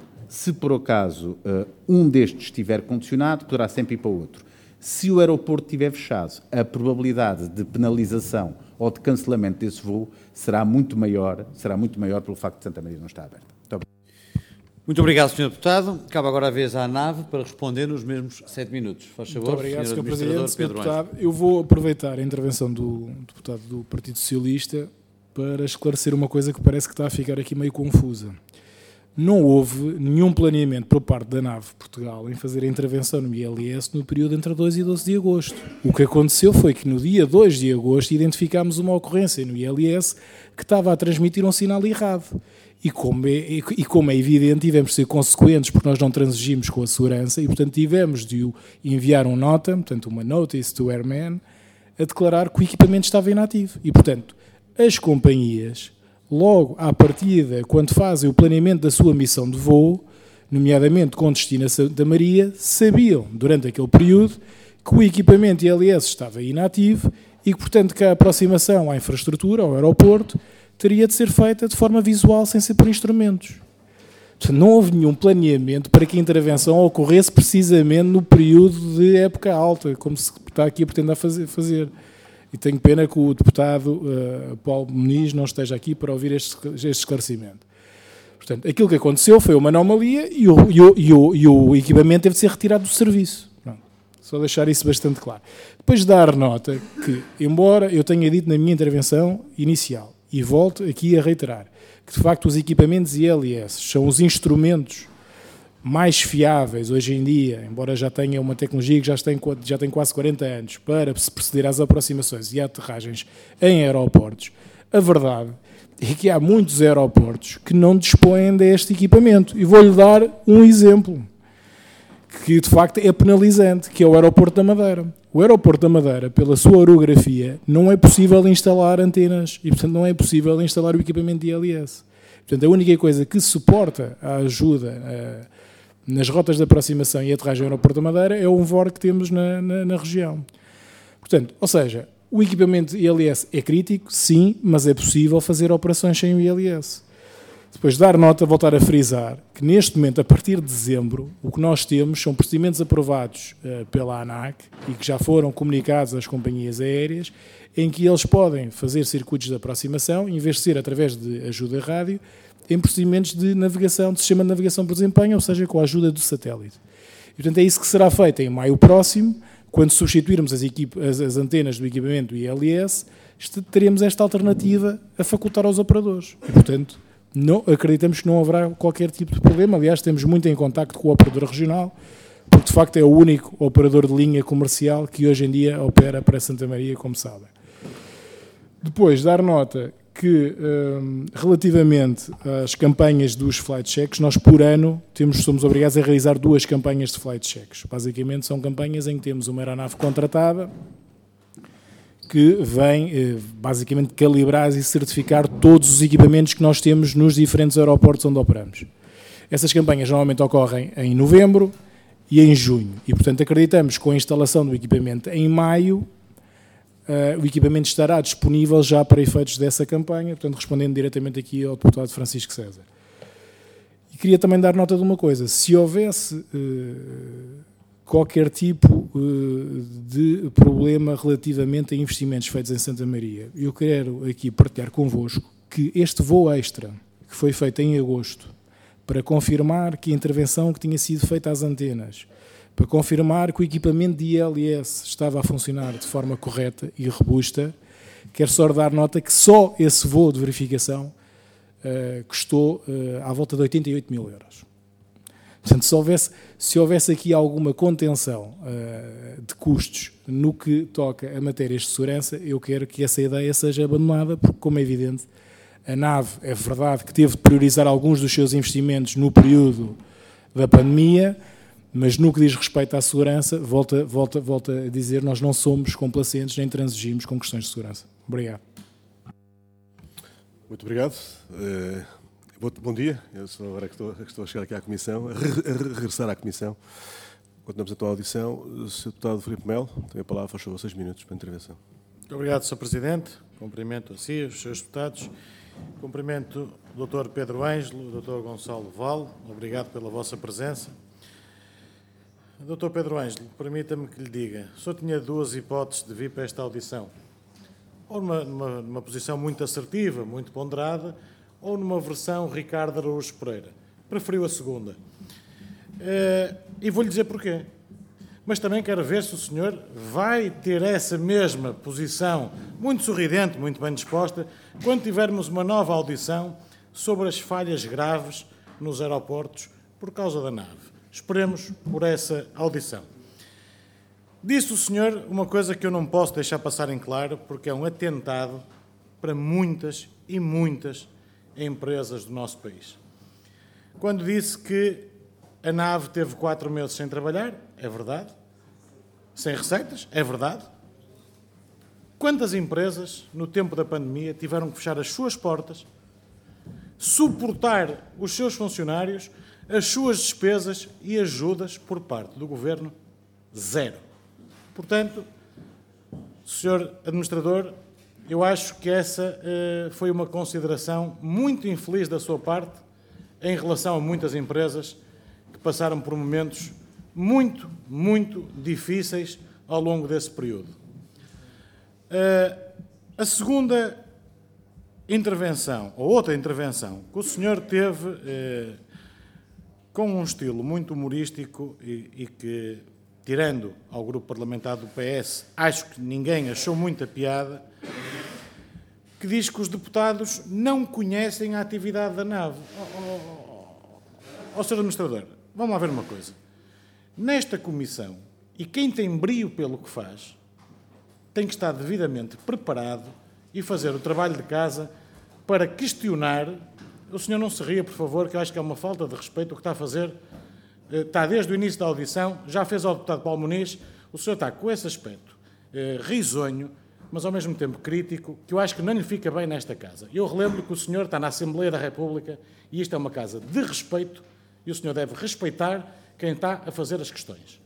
um destes estiver condicionado, poderá sempre ir para o outro. Se o aeroporto estiver fechado, a probabilidade de penalização ou de cancelamento desse voo será muito maior pelo facto de Santa Maria não estar aberta. Muito obrigado, Sr. Deputado. Cabe agora a vez à NAV para responder nos mesmos 7 minutos. Faz favor, muito obrigado, Sr. Presidente. Sr. Deputado, Anjo. eu vou aproveitar a intervenção do deputado do Partido Socialista para esclarecer uma coisa que parece que está a ficar aqui meio confusa. não houve nenhum planeamento por parte da NAV Portugal em fazer a intervenção no ILS no período entre 2 e 12 de agosto. O que aconteceu foi que no dia 2 de agosto identificámos uma ocorrência no ILS que estava a transmitir um sinal errado. E como é evidente, tivemos de ser consequentes porque nós não transigimos com a segurança e, portanto, tivemos de enviar uma nota, portanto, uma notice to airman, a declarar que o equipamento estava inativo. E, portanto, as companhias, logo à partida, quando fazem o planeamento da sua missão de voo, nomeadamente com destino a Santa Maria, sabiam, durante aquele período, que o equipamento ILS estava inativo e que, portanto, que a aproximação à infraestrutura, ao aeroporto, teria de ser feita de forma visual, sem ser por instrumentos. Portanto, não houve nenhum planeamento para que a intervenção ocorresse precisamente no período de época alta, como se está aqui a pretender fazer. E tenho pena que o deputado Paulo Muniz não esteja aqui para ouvir este esclarecimento. Portanto, aquilo que aconteceu foi uma anomalia e o equipamento teve de ser retirado do serviço. Pronto. Só deixar isso bastante claro. Depois de dar nota que, embora eu tenha dito na minha intervenção inicial, e volto aqui a reiterar, que de facto os equipamentos ILS são os instrumentos mais fiáveis hoje em dia, embora já tenha uma tecnologia que já tem quase 40 anos, para se proceder às aproximações e aterragens em aeroportos, a verdade é que há muitos aeroportos que não dispõem deste equipamento. E vou-lhe dar um exemplo, que de facto é penalizante, que é o aeroporto da Madeira. O aeroporto da Madeira, pela sua orografia, não é possível instalar antenas e, portanto, não é possível instalar o equipamento de ILS. Portanto, a única coisa que suporta a ajuda nas rotas de aproximação e aterragem ao aeroporto da Madeira é o VOR que temos na região. Portanto, ou seja, o equipamento ILS é crítico, sim, mas é possível fazer operações sem o ILS. Depois dar nota, voltar a frisar, que neste momento, a partir de dezembro, o que nós temos são procedimentos aprovados pela ANAC e que já foram comunicados às companhias aéreas, em que eles podem fazer circuitos de aproximação, em vez de ser através de ajuda rádio, em procedimentos de navegação, de sistema de navegação por desempenho, ou seja, com a ajuda do satélite. E, portanto, é isso que será feito em maio próximo, quando substituirmos as antenas do equipamento do ILS, teremos esta alternativa a facultar aos operadores. E, portanto, não, acreditamos que não haverá qualquer tipo de problema. Aliás, temos muito em contacto com o operador regional, porque de facto é o único operador de linha comercial que hoje em dia opera para Santa Maria, como sabem. Depois, dar nota que, relativamente às campanhas dos flight checks, nós por ano somos obrigados a realizar 2 campanhas de flight checks. Basicamente são campanhas em que temos uma aeronave contratada que vem basicamente calibrar e certificar todos os equipamentos que nós temos nos diferentes aeroportos onde operamos. Essas campanhas normalmente ocorrem em novembro e em junho e, portanto, acreditamos que com a instalação do equipamento em maio, o equipamento estará disponível já para efeitos dessa campanha, portanto, respondendo diretamente aqui ao deputado Francisco César. E queria também dar nota de uma coisa: se houvesse qualquer tipo de problema relativamente a investimentos feitos em Santa Maria, eu quero aqui partilhar convosco que este voo extra, que foi feito em agosto, para confirmar que a intervenção que tinha sido feita às antenas, para confirmar que o equipamento de ILS estava a funcionar de forma correta e robusta, quero só dar nota que só esse voo de verificação custou à volta de 88 mil euros. Portanto, se houvesse aqui alguma contenção de custos no que toca a matérias de segurança, eu quero que essa ideia seja abandonada, porque, como é evidente, a nave, é verdade que teve de priorizar alguns dos seus investimentos no período da pandemia, mas no que diz respeito à segurança, volto a dizer, nós não somos complacentes nem transigimos com questões de segurança. Obrigado. Muito obrigado. Bom dia, eu sou agora que estou a chegar aqui à Comissão, a regressar à Comissão. Continuamos então a audição. O Sr. Deputado Filipe Melo tem a palavra, faz favor, 6 minutos para a intervenção. Muito obrigado, Sr. Presidente. Cumprimento a si, os seus deputados. Cumprimento o Dr. Pedro Ângelo, o Dr. Gonçalo Val. Obrigado pela vossa presença. Dr. Pedro Ângelo, permita-me que lhe diga, o senhor tinha 2 hipóteses de vir para esta audição. Ou numa posição muito assertiva, muito ponderada, ou numa versão Ricardo Araújo Pereira. Preferiu a segunda. E vou-lhe dizer porquê. Mas também quero ver se o senhor vai ter essa mesma posição, muito sorridente, muito bem disposta, quando tivermos uma nova audição sobre as falhas graves nos aeroportos por causa da nave. Esperemos por essa audição. Disse o senhor uma coisa que eu não posso deixar passar em claro, porque é um atentado para muitas e muitas empresas do nosso país. Quando disse que a nave teve 4 meses sem trabalhar, é verdade. Sem receitas, é verdade. Quantas empresas, no tempo da pandemia, tiveram que fechar as suas portas, suportar os seus funcionários, as suas despesas e ajudas por parte do Governo? Zero. Portanto, Sr. Administrador, eu acho que essa foi uma consideração muito infeliz da sua parte em relação a muitas empresas que passaram por momentos muito, muito difíceis ao longo desse período. A segunda intervenção, ou outra intervenção, que o senhor teve com um estilo muito humorístico e que, tirando ao grupo parlamentar do PS, acho que ninguém achou muita piada, que diz que os deputados não conhecem a atividade da nave. Sr. Administrador, vamos lá ver uma coisa. Nesta comissão, e quem tem brio pelo que faz, tem que estar devidamente preparado e fazer o trabalho de casa para questionar. O senhor não se ria, por favor, que eu acho que é uma falta de respeito o que está a fazer. Está desde o início da audição, já fez ao deputado Paulo Muniz, o senhor está com esse aspecto risonho, mas ao mesmo tempo crítico, que eu acho que não lhe fica bem nesta casa. Eu relembro que o senhor está na Assembleia da República e isto é uma casa de respeito e o senhor deve respeitar quem está a fazer as questões.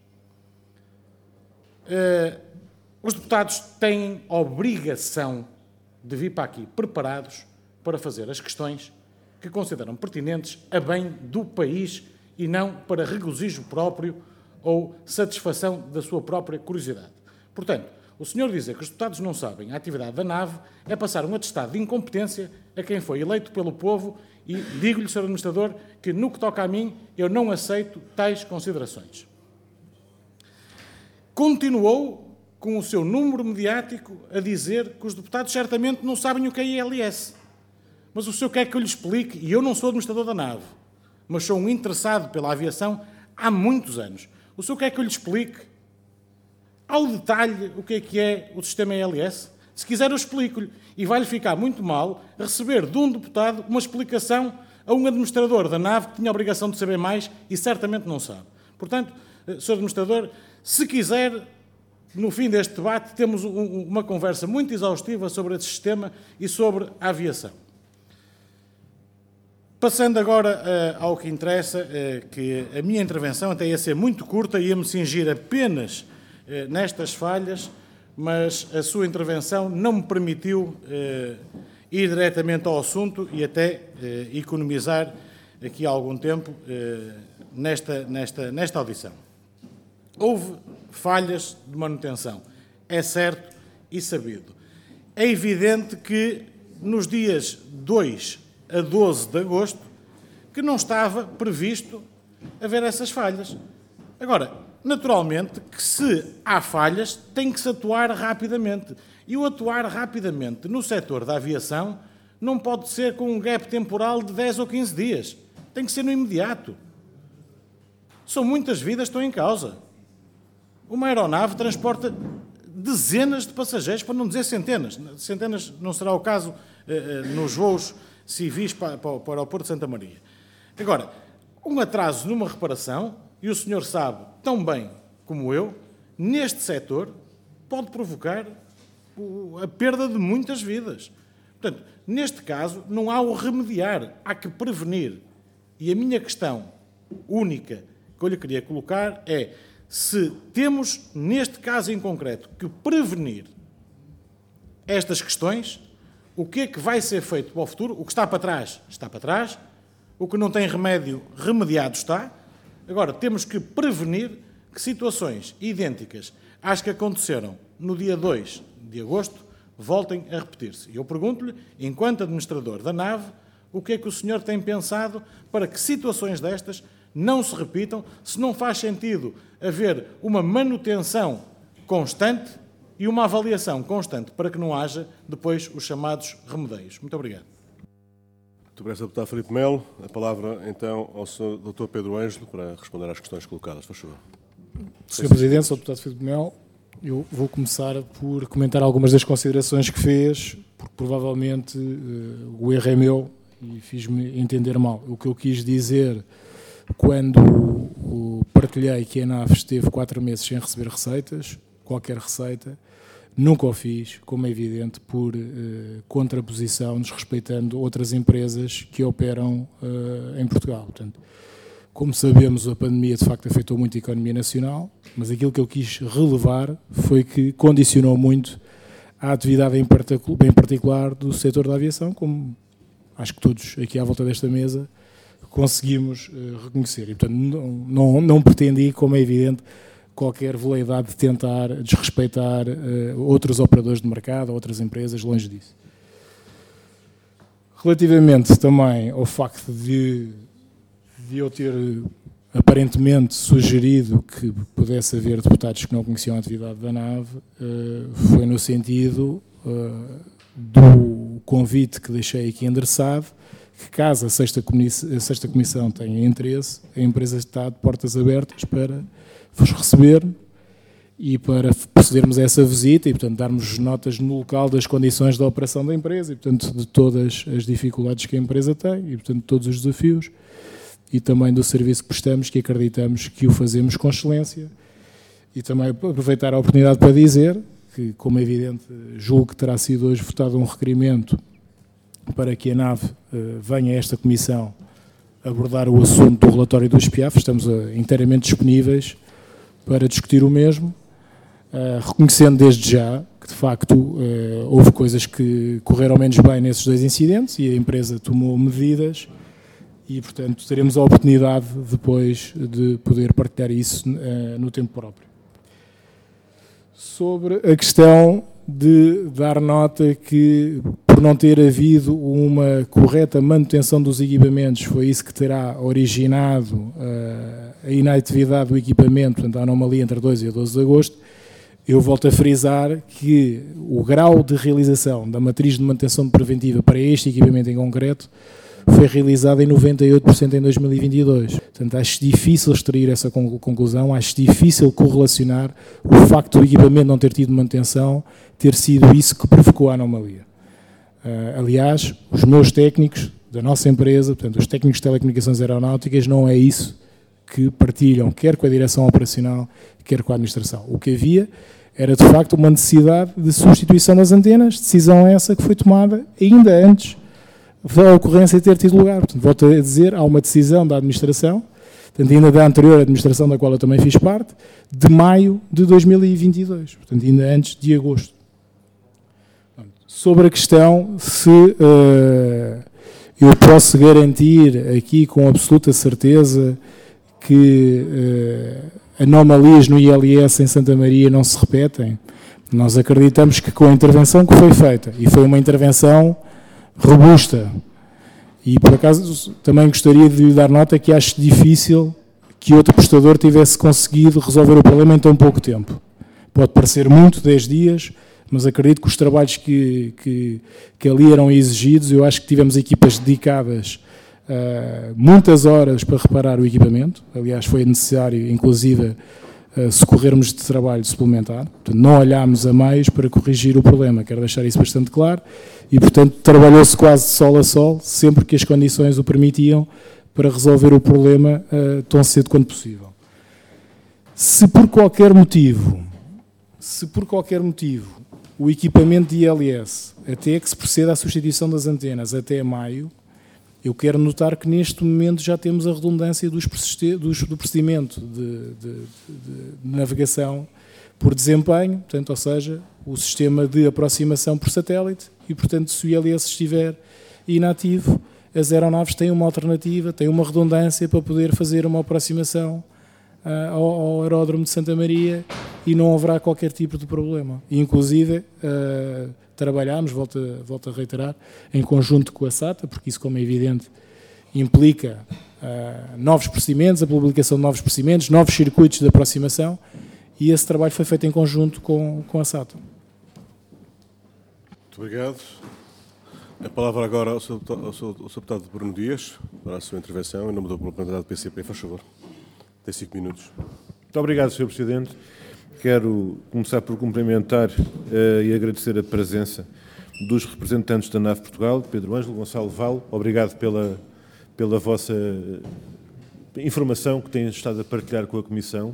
Os deputados têm obrigação de vir para aqui preparados para fazer as questões que consideram pertinentes a bem do país e não para regozijo próprio ou satisfação da sua própria curiosidade. Portanto, o senhor dizer que os deputados não sabem a atividade da nave é passar um atestado de incompetência a quem foi eleito pelo povo e digo-lhe, Sr. Administrador, que no que toca a mim eu não aceito tais considerações. Continuou com o seu número mediático a dizer que os deputados certamente não sabem o que é ILS. Mas o senhor quer que eu lhe explique, e eu não sou administrador da nave, mas sou um interessado pela aviação há muitos anos. O senhor quer que eu lhe explique ao detalhe o que é o sistema ILS? Se quiser eu explico-lhe. E vai-lhe ficar muito mal receber de um deputado uma explicação a um administrador da nave que tinha a obrigação de saber mais e certamente não sabe. Portanto, Sr. Administrador, se quiser, no fim deste debate, temos uma conversa muito exaustiva sobre esse sistema e sobre a aviação. Passando agora ao que interessa, que a minha intervenção até ia ser muito curta, ia-me cingir apenas nestas falhas, mas a sua intervenção não me permitiu ir diretamente ao assunto e até economizar aqui algum tempo nesta audição. Houve falhas de manutenção, é certo e sabido. É evidente que nos dias 2 a 12 de agosto que não estava previsto haver essas falhas. Agora, naturalmente que se há falhas tem que se atuar rapidamente. E o atuar rapidamente no setor da aviação não pode ser com um gap temporal de 10 ou 15 dias. Tem que ser no imediato. São muitas vidas que estão em causa. Uma aeronave transporta dezenas de passageiros, para não dizer centenas. Centenas não será o caso nos voos civis para o aeroporto de Santa Maria. Agora, um atraso numa reparação, e o senhor sabe tão bem como eu, neste setor pode provocar a perda de muitas vidas. Portanto, neste caso, não há o remediar, há que prevenir. E a minha questão única que eu lhe queria colocar é: se temos, neste caso em concreto, que prevenir estas questões, o que é que vai ser feito para o futuro? O que está para trás, está para trás. O que não tem remédio, remediado está. Agora, temos que prevenir que situações idênticas às que aconteceram no dia 2 de agosto voltem a repetir-se. E eu pergunto-lhe, enquanto administrador da nave, o que é que o senhor tem pensado para que situações destas não se repitam, se não faz sentido haver uma manutenção constante e uma avaliação constante para que não haja depois os chamados remedeios. Muito obrigado. Muito obrigado, deputado Filipe Melo. A palavra, então, ao Sr. Dr. Pedro Ângelo para responder às questões colocadas. Faz favor. Sr. Presidente, Sr. Deputado Filipe Melo, eu vou começar por comentar algumas das considerações que fez, porque provavelmente o erro é meu e fiz-me entender mal. O que eu quis dizer quando partilhei que a ENAV esteve 4 meses sem receber receitas, qualquer receita, nunca o fiz, como é evidente, por contraposição, desrespeitando outras empresas que operam em Portugal. Portanto, como sabemos, a pandemia de facto afetou muito a economia nacional, mas aquilo que eu quis relevar foi que condicionou muito a atividade em particular do setor da aviação, como acho que todos aqui à volta desta mesa conseguimos reconhecer. E, portanto, não pretendi, como é evidente, qualquer veleidade de tentar desrespeitar outros operadores de mercado, outras empresas, longe disso. Relativamente também ao facto de eu ter aparentemente sugerido que pudesse haver deputados que não conheciam a atividade da NAV, foi no sentido do convite que deixei aqui endereçado, que caso a sexta comissão tenha interesse, a empresa está de portas abertas para vos receber e para procedermos a essa visita e, portanto, darmos notas no local das condições da operação da empresa e, portanto, de todas as dificuldades que a empresa tem e, portanto, todos os desafios e também do serviço que prestamos, que acreditamos que o fazemos com excelência. E também aproveitar a oportunidade para dizer que, como é evidente, julgo que terá sido hoje votado um requerimento para que a NAV venha a esta comissão abordar o assunto do relatório do SPIAF. Estamos inteiramente disponíveis para discutir o mesmo, reconhecendo desde já que, de facto, houve coisas que correram menos bem nesses 2 incidentes e a empresa tomou medidas e, portanto, teremos a oportunidade depois de poder partilhar isso no tempo próprio. Sobre a questão de dar nota que, por não ter havido uma correta manutenção dos equipamentos, foi isso que terá originado a inatividade do equipamento, portanto, a anomalia entre 2 e 12 de agosto, eu volto a frisar que o grau de realização da matriz de manutenção preventiva para este equipamento em concreto foi realizado em 98% em 2022. Portanto, acho difícil extrair essa conclusão, acho difícil correlacionar o facto do equipamento não ter tido manutenção, ter sido isso que provocou a anomalia. Aliás, os meus técnicos da nossa empresa, portanto, os técnicos de telecomunicações aeronáuticas, não é isso que partilham, quer com a direção operacional, quer com a administração. O que havia era, de facto, uma necessidade de substituição das antenas, decisão essa que foi tomada ainda antes da ocorrência ter tido lugar. Portanto, volto a dizer, há uma decisão da administração, portanto, ainda da anterior administração da qual eu também fiz parte, de maio de 2022, portanto, ainda antes de agosto. Sobre a questão se eu posso garantir aqui com absoluta certeza que anomalias no ILS em Santa Maria não se repetem, nós acreditamos que com a intervenção que foi feita, e foi uma intervenção robusta, e por acaso também gostaria de lhe dar nota que acho difícil que outro prestador tivesse conseguido resolver o problema em tão pouco tempo. Pode parecer muito, 10 dias, mas acredito que os trabalhos que ali eram exigidos, eu acho que tivemos equipas dedicadas muitas horas para reparar o equipamento. Aliás, foi necessário, inclusive, socorrermos de trabalho suplementar. Portanto, não olhámos a meios para corrigir o problema, quero deixar isso bastante claro, e, portanto, trabalhou-se quase de sol a sol, sempre que as condições o permitiam, para resolver o problema tão cedo quanto possível. Se por qualquer motivo, o equipamento de ILS, até que se proceda à substituição das antenas até maio, eu quero notar que neste momento já temos a redundância do procedimento de navegação por desempenho, portanto, ou seja, o sistema de aproximação por satélite e, portanto, se o ILS estiver inativo, as aeronaves têm uma alternativa, têm uma redundância para poder fazer uma aproximação ao aeródromo de Santa Maria e não haverá qualquer tipo de problema. Inclusive, trabalhámos, volto a reiterar, em conjunto com a SATA, porque isso, como é evidente, implica novos procedimentos, a publicação de novos procedimentos, novos circuitos de aproximação, e esse trabalho foi feito em conjunto com a SATA. Muito obrigado. A palavra agora ao Sr. Deputado Bruno Dias, para a sua intervenção, em nome do Grupo Parlamentar do PCP, faz favor. Tem 5 minutos. Muito obrigado, Sr. Presidente. Quero começar por cumprimentar e agradecer a presença dos representantes da NAV Portugal, Pedro Ângelo, Gonçalo Val. Obrigado pela vossa informação que têm estado a partilhar com a Comissão.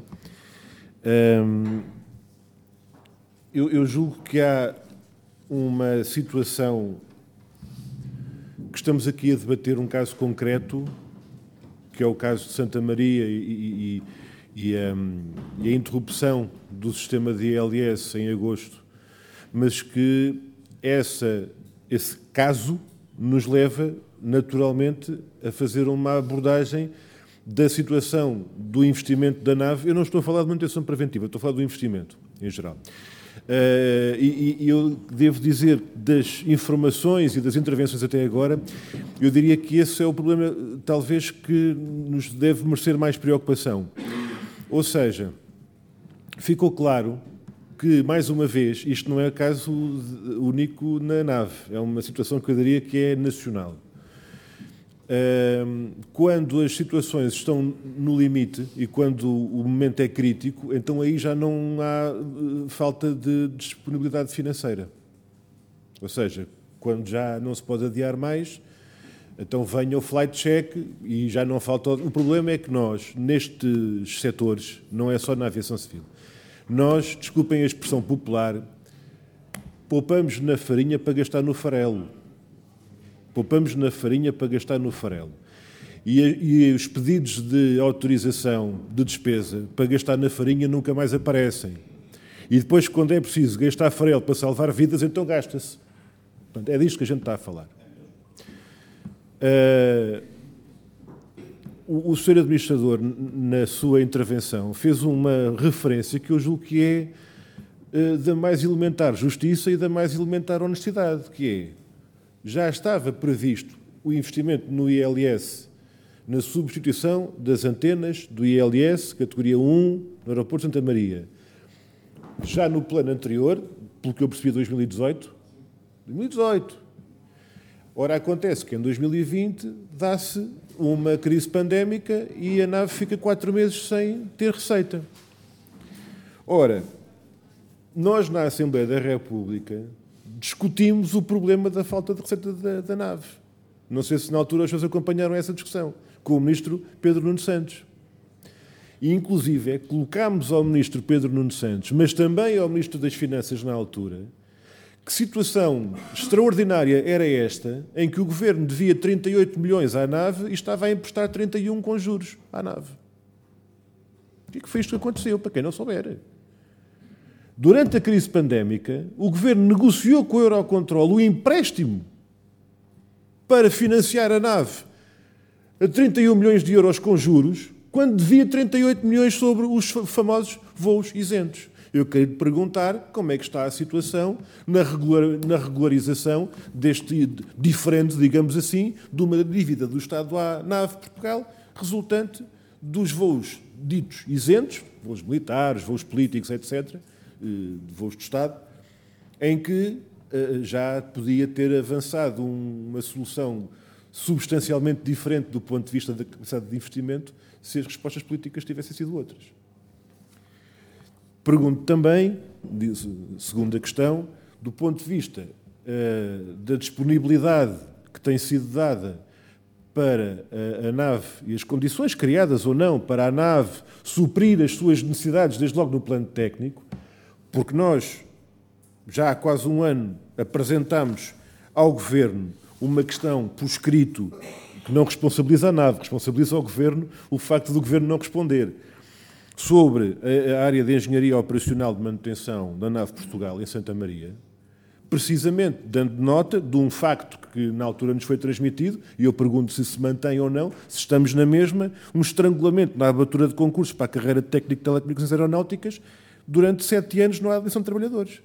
Eu julgo que há uma situação que estamos aqui a debater, um caso concreto, que é o caso de Santa Maria e a interrupção do sistema de ILS em agosto, mas que esse caso nos leva naturalmente a fazer uma abordagem da situação do investimento da NAV. Eu não estou a falar de manutenção preventiva, estou a falar do investimento em geral. E eu devo dizer, das informações e das intervenções até agora, eu diria que esse é o problema, talvez, que nos deve merecer mais preocupação. Ou seja, ficou claro que, mais uma vez, isto não é caso único na NAV, é uma situação que eu diria que é nacional. Quando as situações estão no limite e quando o momento é crítico, então aí já não há falta de disponibilidade financeira. Ou seja, quando já não se pode adiar mais, então venha o flight check e já não falta... O problema é que nós, nestes setores, não é só na aviação civil, nós, desculpem a expressão popular, poupamos na farinha para gastar no farelo. Poupamos na farinha para gastar no farelo. E os pedidos de autorização de despesa para gastar na farinha nunca mais aparecem. E depois, quando é preciso gastar farelo para salvar vidas, então gasta-se. Portanto, é disto que a gente está a falar. O Sr. Administrador, na sua intervenção, fez uma referência que eu julgo que é da mais elementar justiça e da mais elementar honestidade, que é: já estava previsto o investimento no ILS, na substituição das antenas do ILS, categoria 1, no aeroporto de Santa Maria. Já no plano anterior, pelo que eu percebi, 2018. Ora, acontece que em 2020 dá-se uma crise pandémica e a NAV fica 4 meses sem ter receita. Ora, nós na Assembleia da República discutimos o problema da falta de receita da NAV. Não sei se na altura as pessoas acompanharam essa discussão, com o Ministro Pedro Nuno Santos. E, inclusive, colocámos ao Ministro Pedro Nuno Santos, mas também ao Ministro das Finanças na altura, que situação extraordinária era esta, em que o Governo devia 38 milhões à NAV e estava a emprestar 31 com juros à NAV. O que é que foi isto que aconteceu, para quem não souber? Durante a crise pandémica, o Governo negociou com o Eurocontrol o empréstimo para financiar a NAV a 31 milhões de euros com juros, quando devia 38 milhões sobre os famosos voos isentos. Eu quero lhe perguntar como é que está a situação na regularização deste diferente, digamos assim, de uma dívida do Estado à NAV Portugal, resultante dos voos ditos isentos, voos militares, voos políticos, etc., de voos de Estado, em que já podia ter avançado uma solução substancialmente diferente do ponto de vista da capacidade de investimento se as respostas políticas tivessem sido outras. Pergunto também, segunda questão, do ponto de vista da disponibilidade que tem sido dada para a NAV e as condições criadas ou não para a NAV suprir as suas necessidades, desde logo no plano técnico, porque nós, já há quase um ano, apresentámos ao Governo uma questão por escrito que não responsabiliza a NAV, responsabiliza ao Governo o facto do Governo não responder, sobre a área de engenharia operacional de manutenção da NAV Portugal em Santa Maria, precisamente dando nota de um facto que na altura nos foi transmitido, e eu pergunto se mantém ou não, se estamos na mesma, um estrangulamento na abertura de concursos para a carreira de técnico de telecomunicações aeronáuticas durante 7 anos não há admissão de trabalhadores.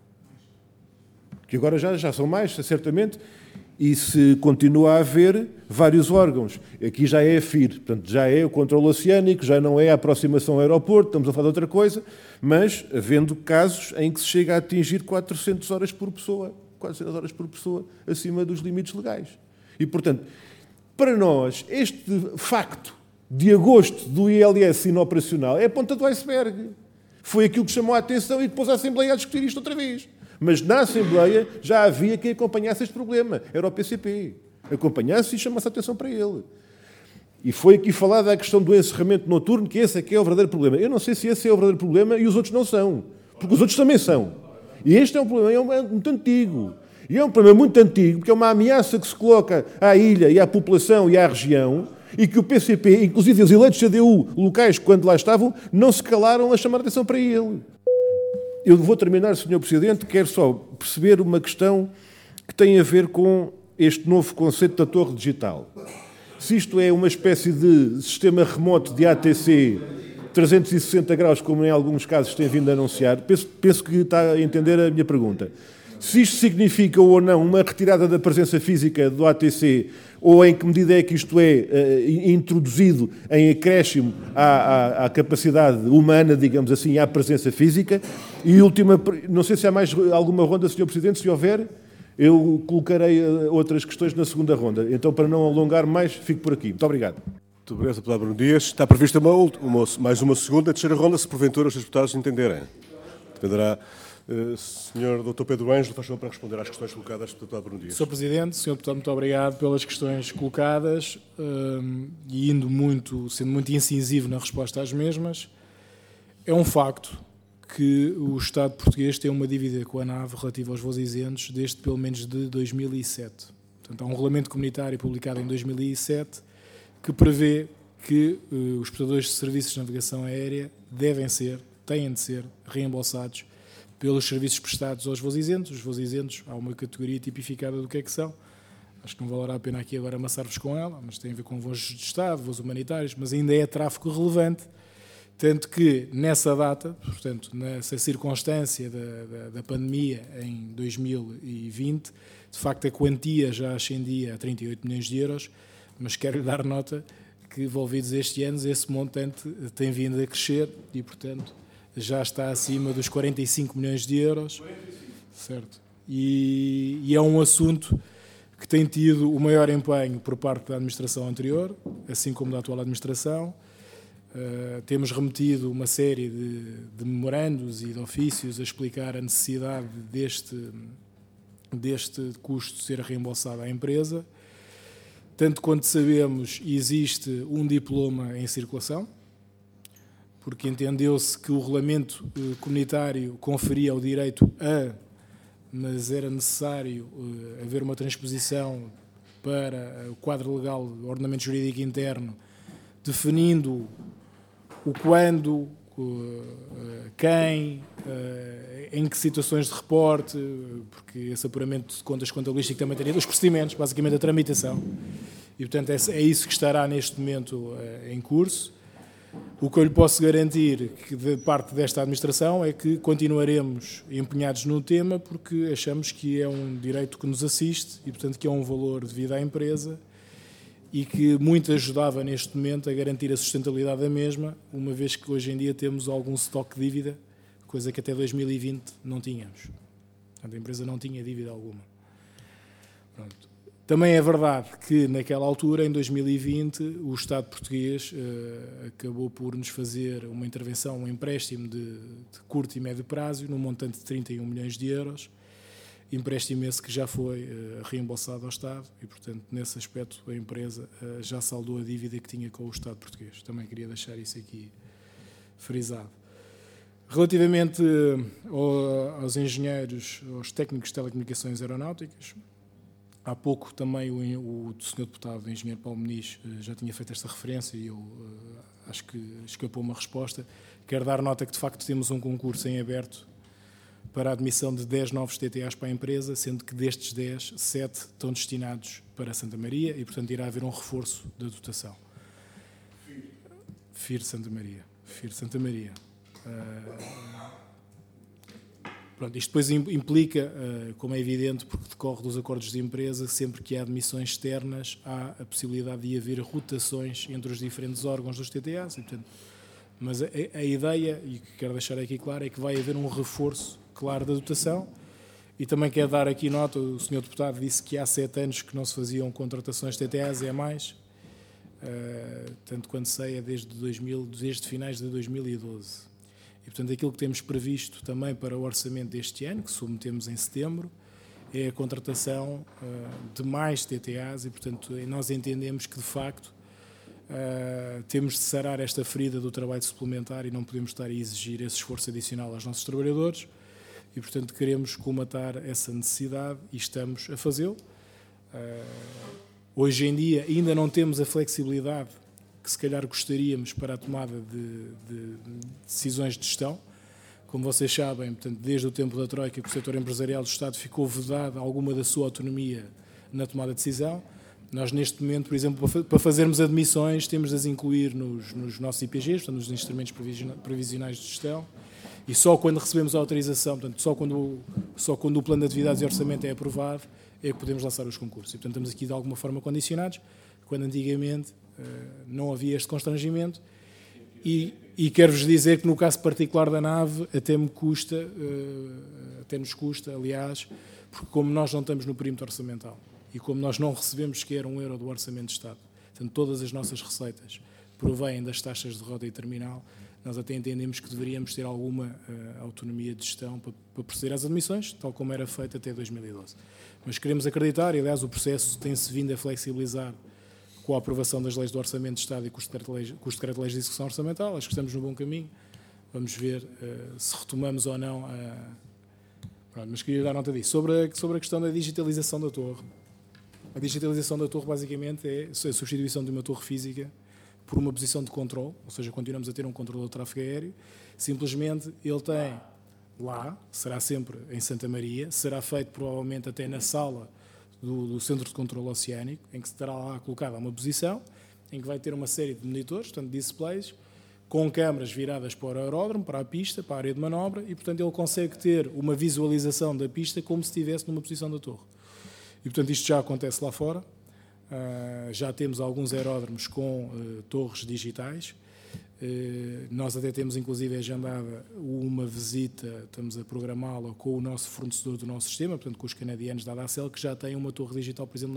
Que agora já são mais, certamente, e se continua a haver vários órgãos. Aqui já é a FIR, portanto, já é o controle oceânico, já não é a aproximação ao aeroporto, estamos a falar de outra coisa, mas havendo casos em que se chega a atingir 400 horas por pessoa. 400 horas por pessoa acima dos limites legais. E, portanto, para nós, este facto de agosto do ILS inoperacional é a ponta do iceberg. Foi aquilo que chamou a atenção e depois a Assembleia a discutir isto outra vez. Mas na Assembleia já havia quem acompanhasse este problema. Era o PCP. Acompanhasse e chamasse a atenção para ele. E foi aqui falada a questão do encerramento noturno, que esse é que é o verdadeiro problema. Eu não sei se esse é o verdadeiro problema e os outros não são. Porque os outros também são. E este é um problema muito antigo. E é um problema muito antigo, porque é uma ameaça que se coloca à ilha e à população e à região, e que o PCP, inclusive os eleitos CDU locais, quando lá estavam, não se calaram a chamar a atenção para ele. Eu vou terminar, Sr. Presidente, quero só perceber uma questão que tem a ver com este novo conceito da torre digital. Se isto é uma espécie de sistema remoto de ATC 360 graus, como em alguns casos tem vindo a anunciar, penso que está a entender a minha pergunta. Se isto significa ou não uma retirada da presença física do ATC, ou em que medida é que isto é introduzido em acréscimo à capacidade humana, digamos assim, à presença física. E última, não sei se há mais alguma ronda, Sr. Presidente, se houver, eu colocarei outras questões na segunda ronda. Então, para não alongar mais, fico por aqui. Muito obrigado. Muito obrigado, deputado Bruno Dias. Está prevista mais uma segunda, terceira ronda, se porventura os seus deputados entenderem. Dependerá. Sr. Dr. Pedro Ângelo, faz favor para responder às questões colocadas pelo deputado Bruno Dias. Sr. Presidente, Sr. Deputado, muito obrigado pelas questões colocadas e sendo muito incisivo na resposta às mesmas. É um facto que o Estado português tem uma dívida com a ANAV relativa aos voos isentos desde pelo menos de 2007. Portanto, há um regulamento comunitário publicado em 2007 que prevê que os prestadores de serviços de navegação aérea têm de ser reembolsados pelos serviços prestados aos voos isentos. Os voos isentos, há uma categoria tipificada do que é que são. Acho que não valerá a pena aqui agora amassar-vos com ela, mas tem a ver com voos de Estado, voos humanitários, mas ainda é tráfego relevante. Tanto que, nessa data, portanto, nessa circunstância da pandemia em 2020, de facto a quantia já ascendia a 38 milhões de euros, mas quero dar nota que, envolvidos estes anos, esse montante tem vindo a crescer e, portanto, já está acima dos 45 milhões de euros, certo? E é um assunto que tem tido o maior empenho por parte da administração anterior, assim como da atual administração. Temos remetido uma série de memorandos e de ofícios a explicar a necessidade deste custo ser reembolsado à empresa. Tanto quanto sabemos, existe um diploma em circulação, porque entendeu-se que o regulamento comunitário conferia o direito mas era necessário haver uma transposição para o quadro legal do ordenamento jurídico interno, definindo o quando, quem, em que situações de reporte, porque esse apuramento de contas contabilístico também teria os procedimentos, basicamente a tramitação, e portanto é isso que estará neste momento em curso. O que eu lhe posso garantir que de parte desta administração é que continuaremos empenhados no tema, porque achamos que é um direito que nos assiste e, portanto, que é um valor devido à empresa e que muito ajudava neste momento a garantir a sustentabilidade da mesma, uma vez que hoje em dia temos algum estoque de dívida, coisa que até 2020 não tínhamos. Portanto, a empresa não tinha dívida alguma. Pronto. Também é verdade que, naquela altura, em 2020, o Estado português acabou por nos fazer uma intervenção, um empréstimo de curto e médio prazo, num montante de 31 milhões de euros, empréstimo esse que já foi reembolsado ao Estado e, portanto, nesse aspecto, a empresa já saldou a dívida que tinha com o Estado português. Também queria deixar isso aqui frisado. Relativamente aos engenheiros, aos técnicos de telecomunicações aeronáuticas, há pouco também o Sr. Deputado, o Engenheiro Paulo Muniz, já tinha feito esta referência e eu acho que escapou uma resposta. Quero dar nota que, de facto, temos um concurso em aberto para a admissão de 10 novos TTAs para a empresa, sendo que destes 10, 7 estão destinados para Santa Maria e, portanto, irá haver um reforço da dotação. FIR Santa Maria. Pronto, isto depois implica, como é evidente, porque decorre dos acordos de empresa, sempre que há admissões externas, há a possibilidade de haver rotações entre os diferentes órgãos dos TTAs. E, portanto, mas a ideia, e que quero deixar aqui claro, é que vai haver um reforço claro da dotação. E também quero dar aqui nota, o Sr. Deputado disse que há 7 anos que não se faziam contratações de TTAs, é mais, tanto quanto sei, é desde finais de 2012. E, portanto, aquilo que temos previsto também para o orçamento deste ano, que submetemos em setembro, é a contratação de mais TTAs e, portanto, nós entendemos que, de facto, temos de sarar esta ferida do trabalho suplementar e não podemos estar a exigir esse esforço adicional aos nossos trabalhadores. E, portanto, queremos colmatar essa necessidade e estamos a fazê-lo. Hoje em dia ainda não temos a flexibilidade que se calhar gostaríamos para a tomada de decisões de gestão. Como vocês sabem, portanto, desde o tempo da Troika, que o setor empresarial do Estado ficou vedado alguma da sua autonomia na tomada de decisão. Nós, neste momento, por exemplo, para fazermos admissões, temos de as incluir nos nossos IPGs, portanto, nos instrumentos previsionais de gestão. E só quando recebemos a autorização, portanto, só quando o plano de atividades e orçamento é aprovado, é que podemos lançar os concursos. E, portanto, estamos aqui de alguma forma condicionados, quando antigamente não havia este constrangimento. E quero-vos dizer que no caso particular da nave, até nos custa, aliás, porque como nós não estamos no perímetro orçamental e como nós não recebemos sequer €1 do Orçamento de Estado, portanto, todas as nossas receitas provêm das taxas de rota e terminal, nós até entendemos que deveríamos ter alguma autonomia de gestão para proceder às admissões, tal como era feito até 2012. Mas queremos acreditar, e aliás o processo tem-se vindo a flexibilizar com a aprovação das leis do Orçamento de Estado e com os decretos-leis de execução orçamental. Acho que estamos no bom caminho. Vamos ver se retomamos ou não. Pronto, mas queria dar nota disso. Sobre a questão da digitalização da torre. A digitalização da torre basicamente é a substituição de uma torre física por uma posição de controle, ou seja, continuamos a ter um controlador de tráfego aéreo. Simplesmente ele tem lá, será sempre em Santa Maria, será feito provavelmente até na sala do Centro de Controlo Oceânico, em que se terá lá colocada uma posição, em que vai ter uma série de monitores, portanto displays, com câmaras viradas para o aeródromo, para a pista, para a área de manobra, e portanto ele consegue ter uma visualização da pista como se estivesse numa posição da torre. E portanto isto já acontece lá fora, já temos alguns aeródromos com torres digitais. Nós até temos inclusive agendada uma visita, estamos a programá-la com o nosso fornecedor do nosso sistema, portanto com os canadianos da Adacel, que já têm uma torre digital, por exemplo,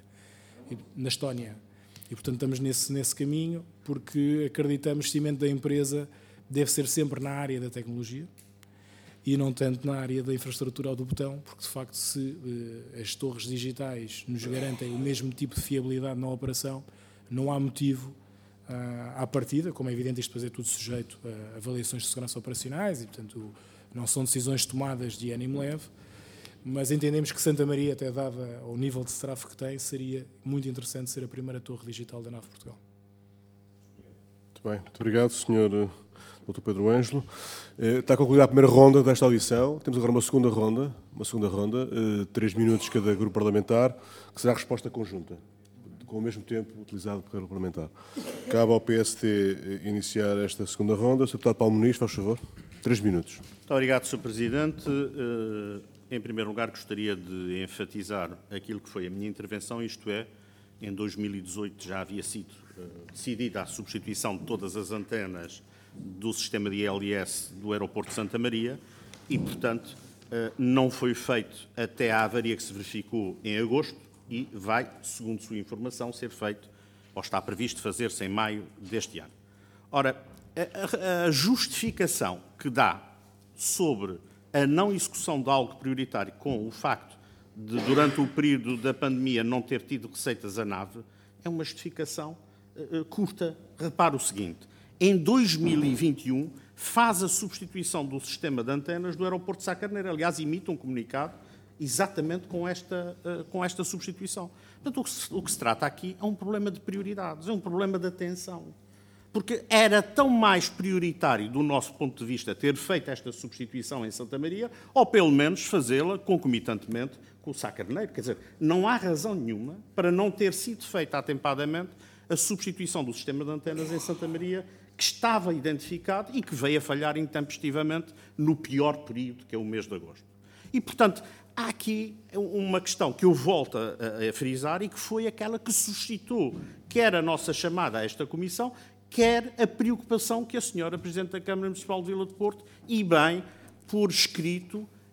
na Estónia. E portanto estamos nesse caminho, porque acreditamos que o cimento da empresa deve ser sempre na área da tecnologia e não tanto na área da infraestrutura ou do botão, porque de facto se as torres digitais nos garantem o mesmo tipo de fiabilidade na operação, não há motivo à partida, como é evidente, isto depois é tudo sujeito a avaliações de segurança operacionais e, portanto, não são decisões tomadas de ânimo leve, mas entendemos que Santa Maria, até dada ao nível de tráfego que tem, seria muito interessante ser a primeira torre digital da nave Portugal. Muito bem, muito obrigado, Sr. Dr. Pedro Ângelo. Está concluída a primeira ronda desta audição. Temos agora uma segunda ronda, 3 minutos cada grupo parlamentar, que será a resposta conjunta, com o mesmo tempo utilizado pelo parlamentar. Cabe ao PSD iniciar esta segunda ronda. Sr. Deputado Paulo Muniz, faz favor. 3 minutos. Muito obrigado, Sr. Presidente. Em primeiro lugar, gostaria de enfatizar aquilo que foi a minha intervenção, isto é, em 2018 já havia sido decidida a substituição de todas as antenas do sistema de ILS do aeroporto de Santa Maria e, portanto, não foi feito até à avaria que se verificou em agosto e vai, segundo sua informação, ser feito, ou está previsto fazer-se em maio deste ano. Ora, a justificação que dá sobre a não execução de algo prioritário com o facto de, durante o período da pandemia, não ter tido receitas a nave, é uma justificação curta. Repare o seguinte, em 2021 faz a substituição do sistema de antenas do aeroporto de Sá Carneiro. Aliás, emite um comunicado exatamente com esta substituição. Portanto, o que se trata aqui é um problema de prioridades, é um problema de atenção. Porque era tão mais prioritário, do nosso ponto de vista, ter feito esta substituição em Santa Maria, ou pelo menos fazê-la concomitantemente com o Sá Carneiro. Quer dizer, não há razão nenhuma para não ter sido feita atempadamente a substituição do sistema de antenas em Santa Maria, que estava identificado e que veio a falhar intempestivamente no pior período, que é o mês de agosto. E, portanto, há aqui uma questão que eu volto a frisar e que foi aquela que suscitou quer a nossa chamada a esta comissão, quer a preocupação que a senhora Presidente da Câmara Municipal de Vila do Porto, e bem por escrito,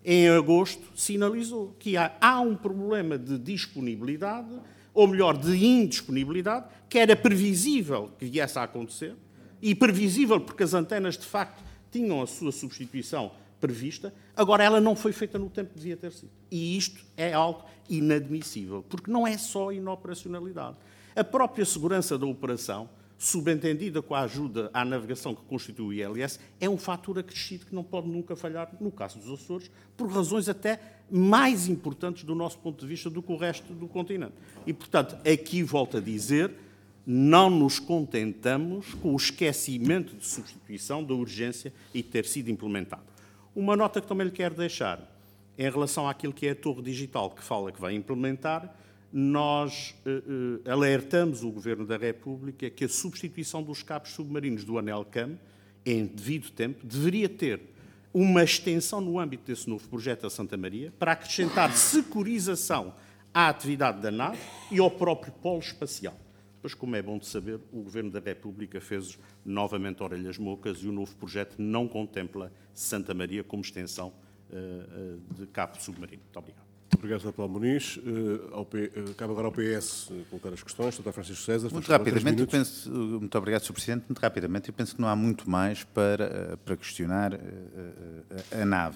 em agosto, sinalizou que há um problema de disponibilidade, ou melhor, de indisponibilidade, que era previsível que viesse a acontecer, e previsível porque as antenas, de facto, tinham a sua substituição prevista, agora ela não foi feita no tempo que devia ter sido. E isto é algo inadmissível, porque não é só inoperacionalidade. A própria segurança da operação, subentendida com a ajuda à navegação que constitui o ILS, é um fator acrescido que não pode nunca falhar, no caso dos Açores, por razões até mais importantes do nosso ponto de vista do que o resto do continente. E, portanto, aqui volto a dizer, não nos contentamos com o esquecimento de substituição da urgência e ter sido implementado. Uma nota que também lhe quero deixar, em relação àquilo que é a torre digital que fala que vai implementar, nós alertamos o Governo da República que a substituição dos cabos submarinos do anel CAM, em devido tempo, deveria ter uma extensão no âmbito desse novo projeto da Santa Maria para acrescentar securização à atividade da nave e ao próprio polo espacial. Pois, como é bom de saber, o Governo da República fez novamente orelhas mocas e o novo projeto não contempla Santa Maria como extensão de cabo submarino. Muito obrigado. Obrigado, Sr. Paulo Muniz. Cabe agora ao PS colocar as questões. Dr. Francisco César. Muito rapidamente, muito obrigado, Sr. Presidente. Muito rapidamente, eu penso que não há muito mais para questionar a nave.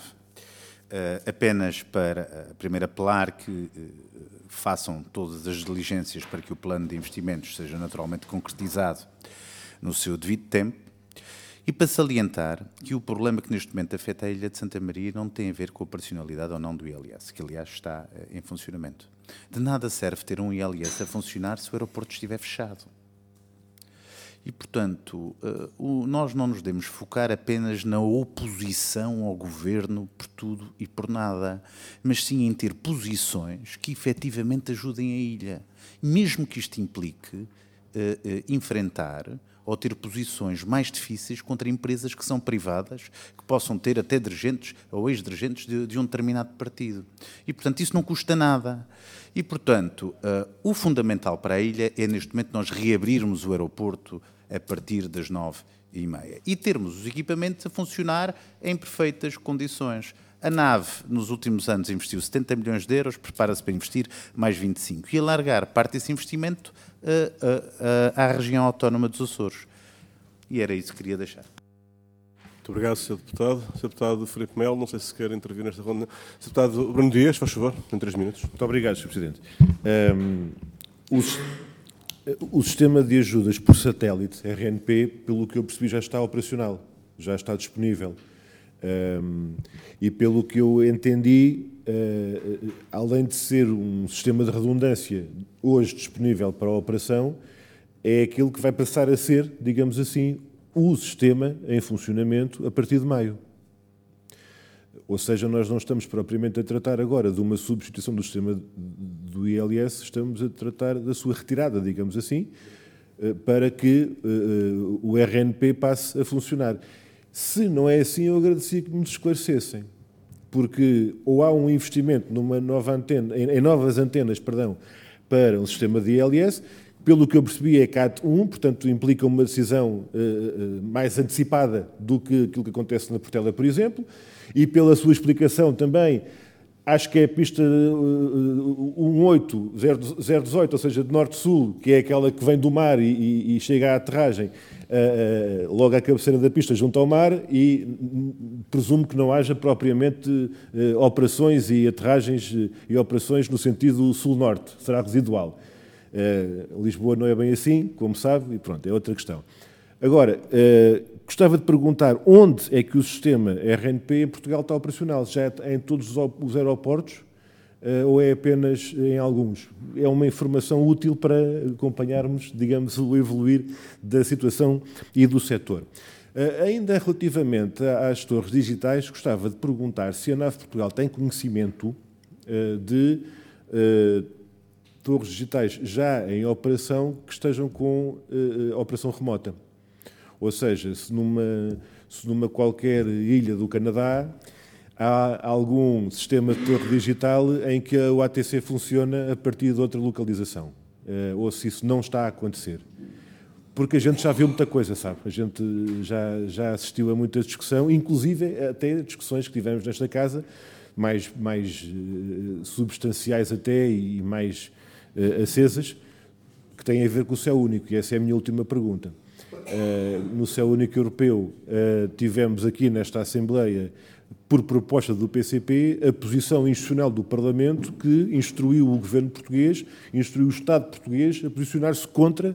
Apenas para, primeiro, apelar que façam todas as diligências para que o plano de investimentos seja naturalmente concretizado no seu devido tempo. E para salientar que o problema que neste momento afeta a Ilha de Santa Maria não tem a ver com a operacionalidade ou não do ILS, que aliás está em funcionamento. De nada serve ter um ILS a funcionar se o aeroporto estiver fechado. E, portanto, nós não nos devemos focar apenas na oposição ao governo por tudo e por nada, mas sim em ter posições que efetivamente ajudem a ilha. Mesmo que isto implique enfrentar ou ter posições mais difíceis contra empresas que são privadas, que possam ter até dirigentes ou ex-dirigentes de um determinado partido. E, portanto, isso não custa nada. E, portanto, o fundamental para a ilha é, neste momento, nós reabrirmos o aeroporto a partir das 9h30 e termos os equipamentos a funcionar em perfeitas condições. A nave, nos últimos anos, investiu 70 milhões de euros, prepara-se para investir mais 25 e alargar parte desse investimento à região autónoma dos Açores. E era isso que queria deixar. Muito obrigado, Sr. Deputado. Sr. Deputado Filipe Melo, não sei se quer intervir nesta ronda. Sr. Deputado Bruno Dias, faz favor, em 3 minutos. Muito obrigado, Sr. Presidente. O sistema de ajudas por satélite, RNP, pelo que eu percebi, já está operacional, já está disponível. E pelo que eu entendi, além de ser um sistema de redundância hoje disponível para a operação, é aquilo que vai passar a ser, digamos assim, o sistema em funcionamento a partir de maio. Ou seja, nós não estamos propriamente a tratar agora de uma substituição do sistema do ILS, estamos a tratar da sua retirada, digamos assim, para que o RNP passe a funcionar. Se não é assim, eu agradecia que me esclarecessem, porque ou há um investimento numa nova antena, em novas antenas, para um sistema de ILS, pelo que eu percebi é CAT 1, portanto implica uma decisão mais antecipada do que aquilo que acontece na Portela, por exemplo, e pela sua explicação também, acho que é a pista 18018, ou seja, de norte-sul, que é aquela que vem do mar e chega à aterragem logo à cabeceira da pista, junto ao mar, e presumo que não haja propriamente operações e aterragens e operações no sentido sul-norte, será residual. Lisboa não é bem assim, como sabe, e pronto, é outra questão. Agora, gostava de perguntar onde é que o sistema RNP em Portugal está operacional? Já é em todos os aeroportos ou é apenas em alguns? É uma informação útil para acompanharmos, digamos, o evoluir da situação e do setor. Ainda relativamente às torres digitais, gostava de perguntar se a NAV Portugal tem conhecimento de torres digitais já em operação que estejam com operação remota. Ou seja, se numa qualquer ilha do Canadá há algum sistema de torre digital em que o ATC funciona a partir de outra localização, ou se isso não está a acontecer. Porque a gente já viu muita coisa, sabe? A gente já assistiu a muita discussão, inclusive até discussões que tivemos nesta casa substanciais até e mais acesas, que têm a ver com o céu único. E essa é a minha última pergunta. No céu único europeu, tivemos aqui nesta Assembleia, por proposta do PCP, a posição institucional do Parlamento que instruiu o governo português, instruiu o Estado português a posicionar-se contra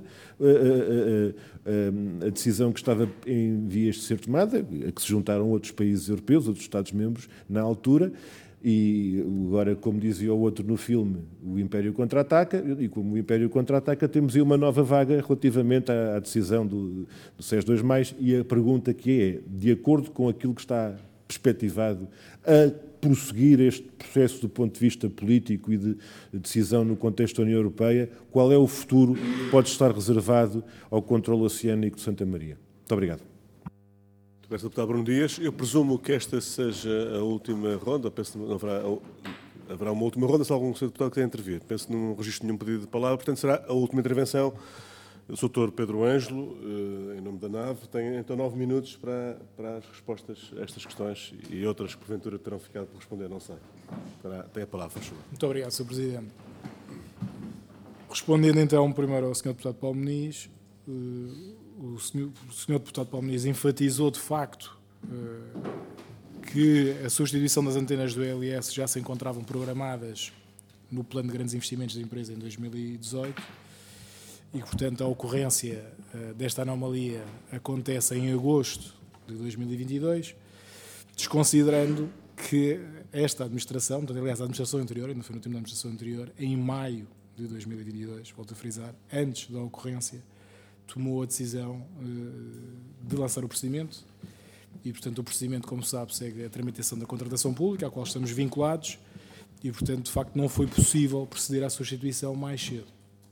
a decisão que estava em vias de ser tomada, a que se juntaram outros países europeus, outros Estados-membros na altura. E agora, como dizia o outro no filme, o Império Contra-Ataca, e como o Império Contra-Ataca, temos aí uma nova vaga relativamente à decisão do SES 2+, e a pergunta que é, de acordo com aquilo que está perspectivado a prosseguir este processo do ponto de vista político e de decisão no contexto da União Europeia, qual é o futuro que pode estar reservado ao controle oceânico de Santa Maria? Muito obrigado. Muito bem, deputado Bruno Dias. Eu presumo que esta seja a última ronda. Penso que não haverá uma última ronda, se algum deputado quiser intervir. Penso que não registro nenhum pedido de palavra, portanto será a última intervenção. O Sr. Pedro Ângelo, em nome da NAV, tem então 9 minutos para as respostas a estas questões e outras que porventura terão ficado por responder, não sei. Tem a palavra, por favor. Muito obrigado, Sr. Presidente. Respondendo então primeiro ao Sr. Deputado Paulo Muniz, o Sr. Deputado Paulo Muniz enfatizou de facto que a substituição das antenas do ELS já se encontravam programadas no plano de grandes investimentos da empresa em 2018 e que, portanto, a ocorrência desta anomalia acontece em agosto de 2022, desconsiderando que esta administração, portanto, aliás, a administração anterior, ainda foi no tempo da administração anterior, em maio de 2022, volto a frisar, antes da ocorrência, tomou a decisão de lançar o procedimento e, portanto, o procedimento, como sabe, segue a tramitação da contratação pública, à qual estamos vinculados e, portanto, de facto, não foi possível proceder à substituição mais cedo.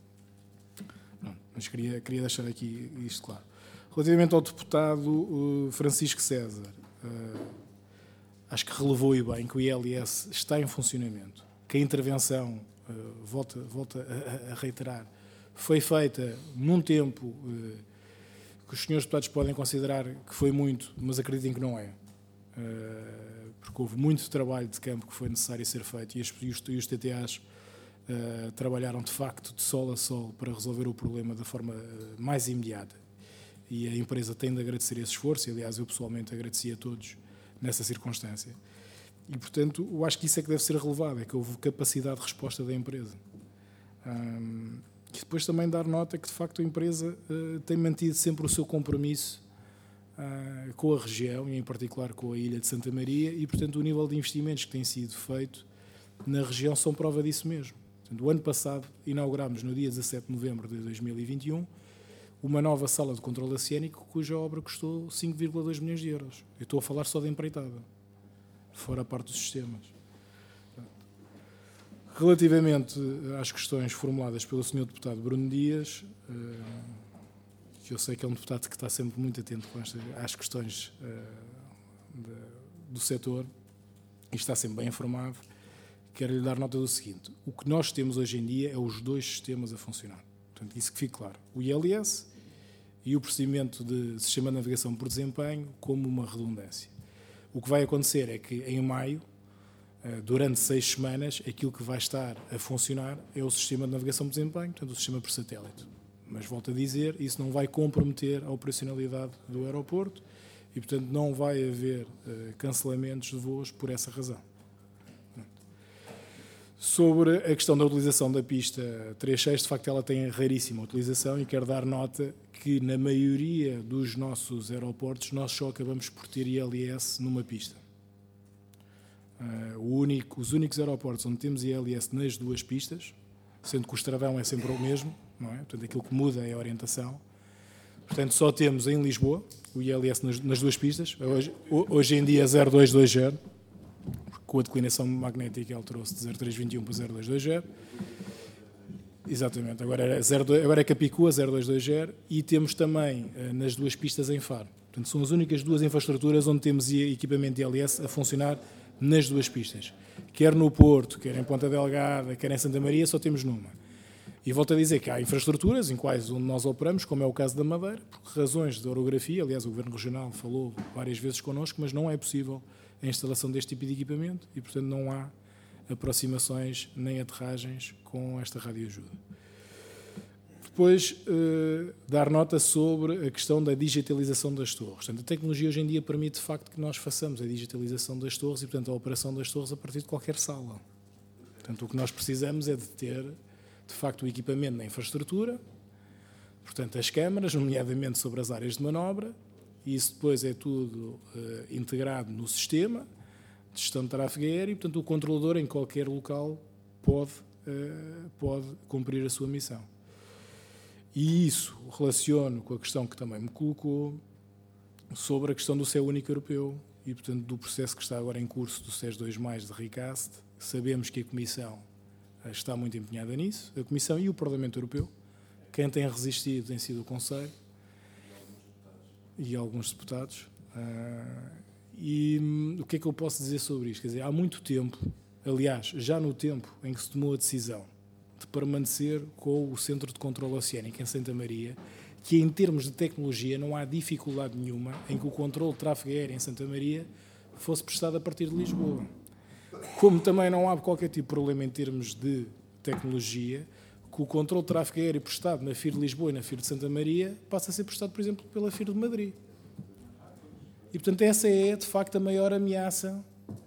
Mas queria deixar aqui isto claro. Relativamente ao deputado Francisco César, acho que relevou e bem que o ILS está em funcionamento, que a intervenção, volta a reiterar, foi feita num tempo que os senhores deputados podem considerar que foi muito, mas acreditem que não é. Porque houve muito trabalho de campo que foi necessário ser feito e os TTAs trabalharam de facto de sol a sol para resolver o problema da forma mais imediata. E a empresa tem de agradecer esse esforço, e aliás eu pessoalmente agradeci a todos nessa circunstância. E portanto eu acho que isso é que deve ser relevado, é que houve capacidade de resposta da empresa. E depois também dar nota que de facto a empresa tem mantido sempre o seu compromisso com a região e em particular com a ilha de Santa Maria e portanto o nível de investimentos que tem sido feito na região são prova disso mesmo. Portanto, o ano passado inaugurámos no dia 17 de novembro de 2021 uma nova sala de controle oceânico cuja obra custou 5,2 milhões de euros. Eu estou a falar só da empreitada, fora a parte dos sistemas. Relativamente às questões formuladas pelo Sr. Deputado Bruno Dias, que eu sei que é um deputado que está sempre muito atento às questões do setor e está sempre bem informado, quero lhe dar nota do seguinte: o que nós temos hoje em dia é os dois sistemas a funcionar. Portanto, isso que fique claro. O ILS e o procedimento de Sistema de Navegação por Desempenho como uma redundância. O que vai acontecer é que em maio, durante 6 semanas, aquilo que vai estar a funcionar é o Sistema de Navegação por Desempenho, portanto, o sistema por satélite. Mas, volto a dizer, isso não vai comprometer a operacionalidade do aeroporto e, portanto, não vai haver cancelamentos de voos por essa razão. Sobre a questão da utilização da pista 36, de facto ela tem raríssima utilização e quero dar nota que na maioria dos nossos aeroportos nós só acabamos por ter ILS numa pista. Os únicos aeroportos onde temos ILS nas duas pistas, sendo que o estradão é sempre o mesmo, não é? Portanto aquilo que muda é a orientação. Portanto só temos em Lisboa o ILS nas duas pistas, hoje em dia é 0220, com a declinação magnética alterou-se de 0321 para 0220. Exatamente, agora é Capicua 0220 e temos também nas duas pistas em Faro. Portanto, são as únicas duas infraestruturas onde temos equipamento de ILS a funcionar nas duas pistas. Quer no Porto, quer em Ponta Delgada, quer em Santa Maria, só temos numa. E volto a dizer que há infraestruturas em quais onde nós operamos, como é o caso da Madeira, por razões de orografia, aliás o Governo Regional falou várias vezes connosco, mas não é possível a instalação deste tipo de equipamento e, portanto, não há aproximações nem aterragens com esta radioajuda. Depois, dar nota sobre a questão da digitalização das torres. Portanto, a tecnologia hoje em dia permite, de facto, que nós façamos a digitalização das torres e, portanto, a operação das torres a partir de qualquer sala. Portanto, o que nós precisamos é de ter, de facto, o equipamento na infraestrutura, portanto, as câmaras, nomeadamente sobre as áreas de manobra, e isso depois é tudo integrado no sistema de gestão de tráfego aéreo e, portanto, o controlador em qualquer local pode cumprir a sua missão. E isso relaciono com a questão que também me colocou sobre a questão do céu único europeu e, portanto, do processo que está agora em curso do SES 2+, de recast. Sabemos que a Comissão está muito empenhada nisso, a Comissão e o Parlamento Europeu. Quem tem resistido tem sido o Conselho e alguns deputados. E o que é que eu posso dizer sobre isto? Quer dizer, há muito tempo, aliás, já no tempo em que se tomou a decisão de permanecer com o Centro de Controlo Oceânico em Santa Maria, que em termos de tecnologia não há dificuldade nenhuma em que o controle de tráfego aéreo em Santa Maria fosse prestado a partir de Lisboa. Como também não há qualquer tipo de problema em termos de tecnologia, que o controle de tráfego aéreo prestado na FIR de Lisboa e na FIR de Santa Maria passa a ser prestado, por exemplo, pela FIR de Madrid. E, portanto, essa é, de facto, a maior ameaça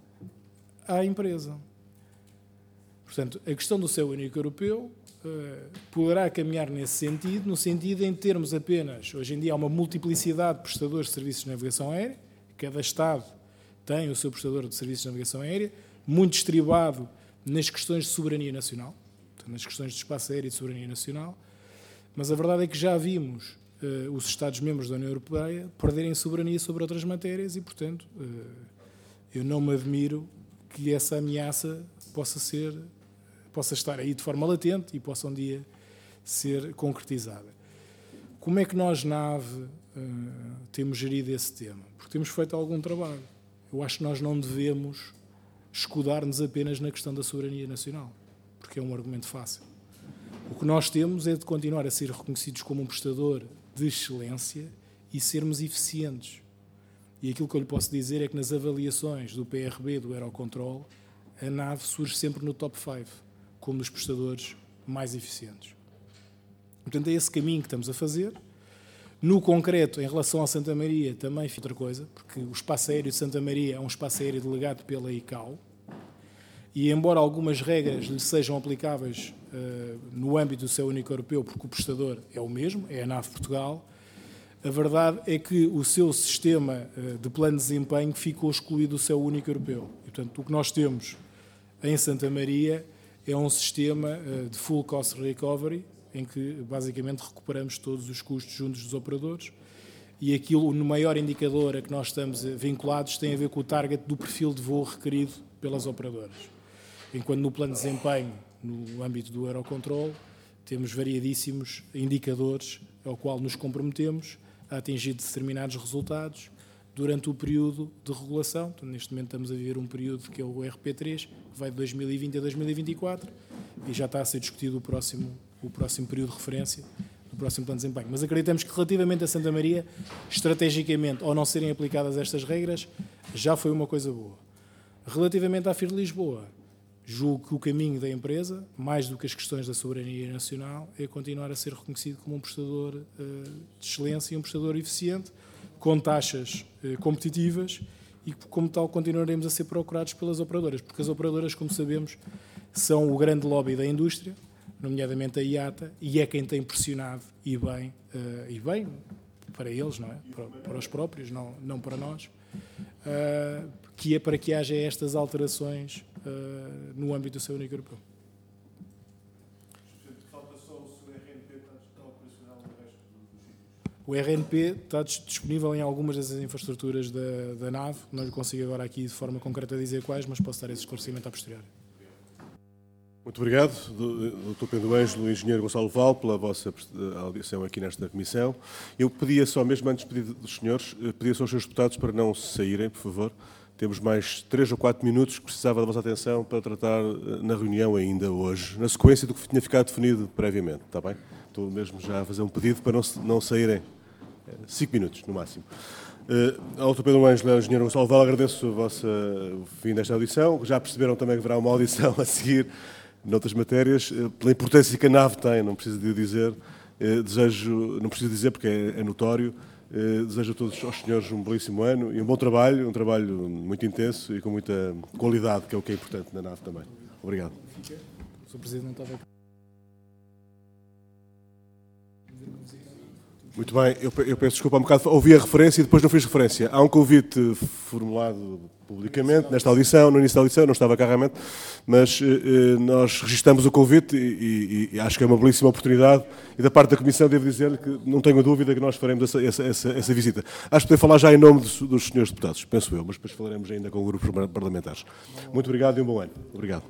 à empresa. Portanto, a questão do céu único europeu poderá caminhar nesse sentido, no sentido em termos apenas, hoje em dia há uma multiplicidade de prestadores de serviços de navegação aérea, cada Estado tem o seu prestador de serviços de navegação aérea, muito estribado nas questões de soberania nacional, nas questões de espaço aéreo e de soberania nacional, mas a verdade é que já vimos os Estados-membros da União Europeia perderem soberania sobre outras matérias e, portanto, eu não me admiro que essa ameaça possa estar aí de forma latente e possa um dia ser concretizada. Como é que nós, na AVE, temos gerido esse tema? Porque temos feito algum trabalho. Eu acho que nós não devemos escudar-nos apenas na questão da soberania nacional, porque é um argumento fácil. O que nós temos é de continuar a ser reconhecidos como um prestador de excelência e sermos eficientes. E aquilo que eu lhe posso dizer é que nas avaliações do PRB, do Eurocontrol, a NAV surge sempre no top 5, como dos prestadores mais eficientes. Portanto, é esse caminho que estamos a fazer. No concreto, em relação a Santa Maria, também fiz outra coisa, porque o espaço aéreo de Santa Maria é um espaço aéreo delegado pela ICAO, e embora algumas regras lhe sejam aplicáveis no âmbito do céu único europeu, porque o prestador é o mesmo, é a NAV Portugal, a verdade é que o seu sistema de plano de desempenho ficou excluído do céu único europeu. E, portanto, o que nós temos em Santa Maria é um sistema de full cost recovery, em que basicamente recuperamos todos os custos juntos dos operadores, e aquilo, no maior indicador a que nós estamos vinculados, tem a ver com o target do perfil de voo requerido pelas operadoras. Enquanto no plano de desempenho, no âmbito do Eurocontrol, temos variadíssimos indicadores ao qual nos comprometemos a atingir determinados resultados durante o período de regulação. Então, neste momento estamos a viver um período que é o RP3, que vai de 2020 a 2024, e já está a ser discutido o próximo período de referência do próximo plano de desempenho. Mas acreditamos que relativamente a Santa Maria, estrategicamente, ao não serem aplicadas estas regras, já foi uma coisa boa. Relativamente à FIR de Lisboa, julgo que o caminho da empresa, mais do que as questões da soberania nacional, é continuar a ser reconhecido como um prestador de excelência e um prestador eficiente, com taxas competitivas, e como tal continuaremos a ser procurados pelas operadoras, porque as operadoras, como sabemos, são o grande lobby da indústria, nomeadamente a IATA, e é quem tem pressionado, e bem para eles, não é? Para os próprios, não para nós, que é para que haja estas alterações no âmbito do céu único europeu. Falta só o seu RNP está operacional no resto dos sítios. O RNP está disponível em algumas dessas infraestruturas da NAV, não lhe consigo agora aqui de forma concreta dizer quais, mas posso dar esse esclarecimento a posteriori. Muito obrigado, Dr. Pedro Ângelo e Engenheiro Gonçalo Val, pela vossa audição aqui nesta comissão. Eu pedia só, mesmo antes de pedir dos senhores, pedia só aos seus deputados para não saírem, por favor. Temos mais 3 ou 4 minutos que precisava da vossa atenção para tratar na reunião ainda hoje, na sequência do que tinha ficado definido previamente, está bem? Estou mesmo já a fazer um pedido para não saírem 5 minutos, no máximo. Ao Dr. Pedro Ângelo e ao Engenheiro Gonçalo Val, agradeço a vossa vinda a esta audição. Já perceberam também que haverá uma audição a seguir noutras matérias, pela importância que a nave tem, não preciso de o dizer, não preciso dizer porque é notório, desejo a todos os senhores um belíssimo ano e um trabalho muito intenso e com muita qualidade, que é o que é importante na nave também. Obrigado. O Sr. Presidente não estava aqui. Muito bem, eu peço desculpa, há um bocado ouvi a referência e depois não fiz referência. Há um convite formulado publicamente nesta audição, no início da audição, não estava cá realmente, mas nós registramos o convite e acho que é uma belíssima oportunidade e da parte da Comissão devo dizer-lhe que não tenho dúvida que nós faremos essa visita. Acho que poder falar já em nome dos senhores deputados, penso eu, mas depois falaremos ainda com grupos parlamentares. Muito obrigado e um bom ano. Obrigado.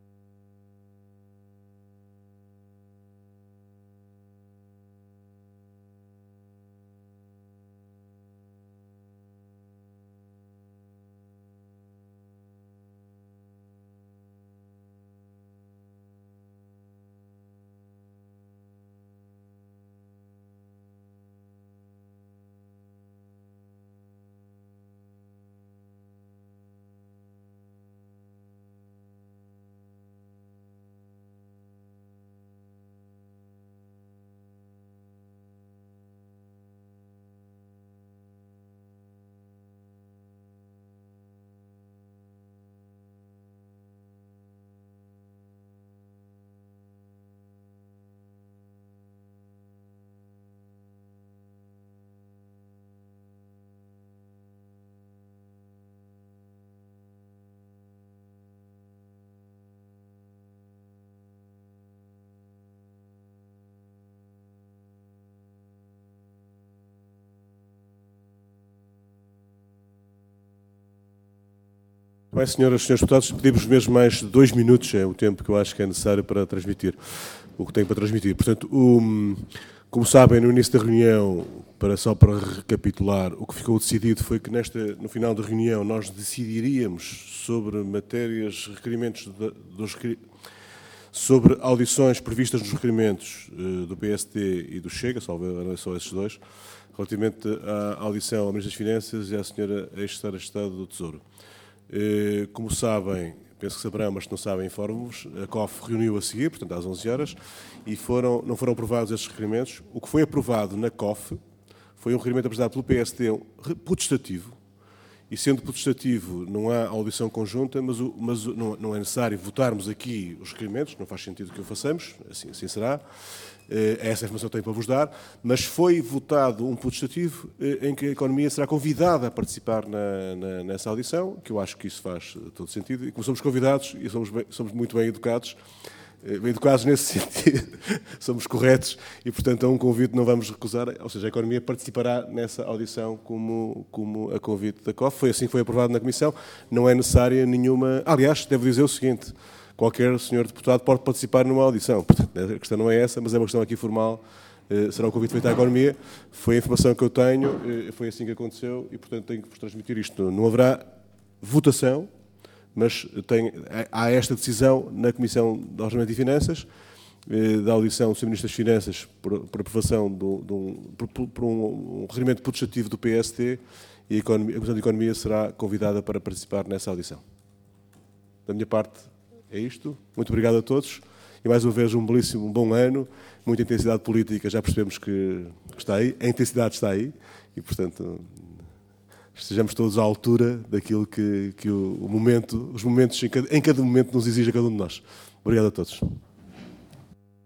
Bem, senhoras e senhores deputados, pedimos mesmo mais 2 minutos, é o tempo que eu acho que é necessário para transmitir o que tenho para transmitir. Portanto, como sabem, no início da reunião, só para recapitular, o que ficou decidido foi que no final da reunião nós decidiríamos sobre matérias, requerimentos sobre audições previstas nos requerimentos do PSD e do Chega, salvo só esses dois, relativamente à audição ao Ministro das Finanças e à senhora ex-secretária de Estado do Tesouro. Como sabem, penso que saberão, mas se não sabem, informo-vos, a COF reuniu a seguir, portanto às 11 horas, e não foram aprovados estes requerimentos. O que foi aprovado na COF foi um requerimento apresentado pelo PSD potestativo, e sendo potestativo não há audição conjunta, mas não é necessário votarmos aqui os requerimentos, não faz sentido que o façamos, assim será. Essa informação tenho para vos dar, mas foi votado um potestativo em que a economia será convidada a participar nessa audição, que eu acho que isso faz todo sentido, e como somos convidados e somos muito bem educados nesse sentido, somos corretos e, portanto, a um convite não vamos recusar, ou seja, a economia participará nessa audição como a convite da COF. Foi assim que foi aprovado na Comissão, não é necessária nenhuma... Aliás, devo dizer o seguinte... Qualquer senhor deputado pode participar numa audição. Portanto, a questão não é essa, mas é uma questão aqui formal. Será um convite feito à economia. Foi a informação que eu tenho, foi assim que aconteceu e, portanto, tenho que vos transmitir isto. Não haverá votação, mas há esta decisão na Comissão de Orçamento e Finanças, da audição do Sr. Ministro das Finanças por aprovação por um requerimento potestativo do PST e a Comissão de Economia será convidada para participar nessa audição. Da minha parte, é isto. Muito obrigado a todos. E mais uma vez um bom ano. Muita intensidade política, já percebemos que está aí. A intensidade está aí. E, portanto, estejamos todos à altura daquilo que os momentos em cada momento nos exige a cada um de nós. Obrigado a todos.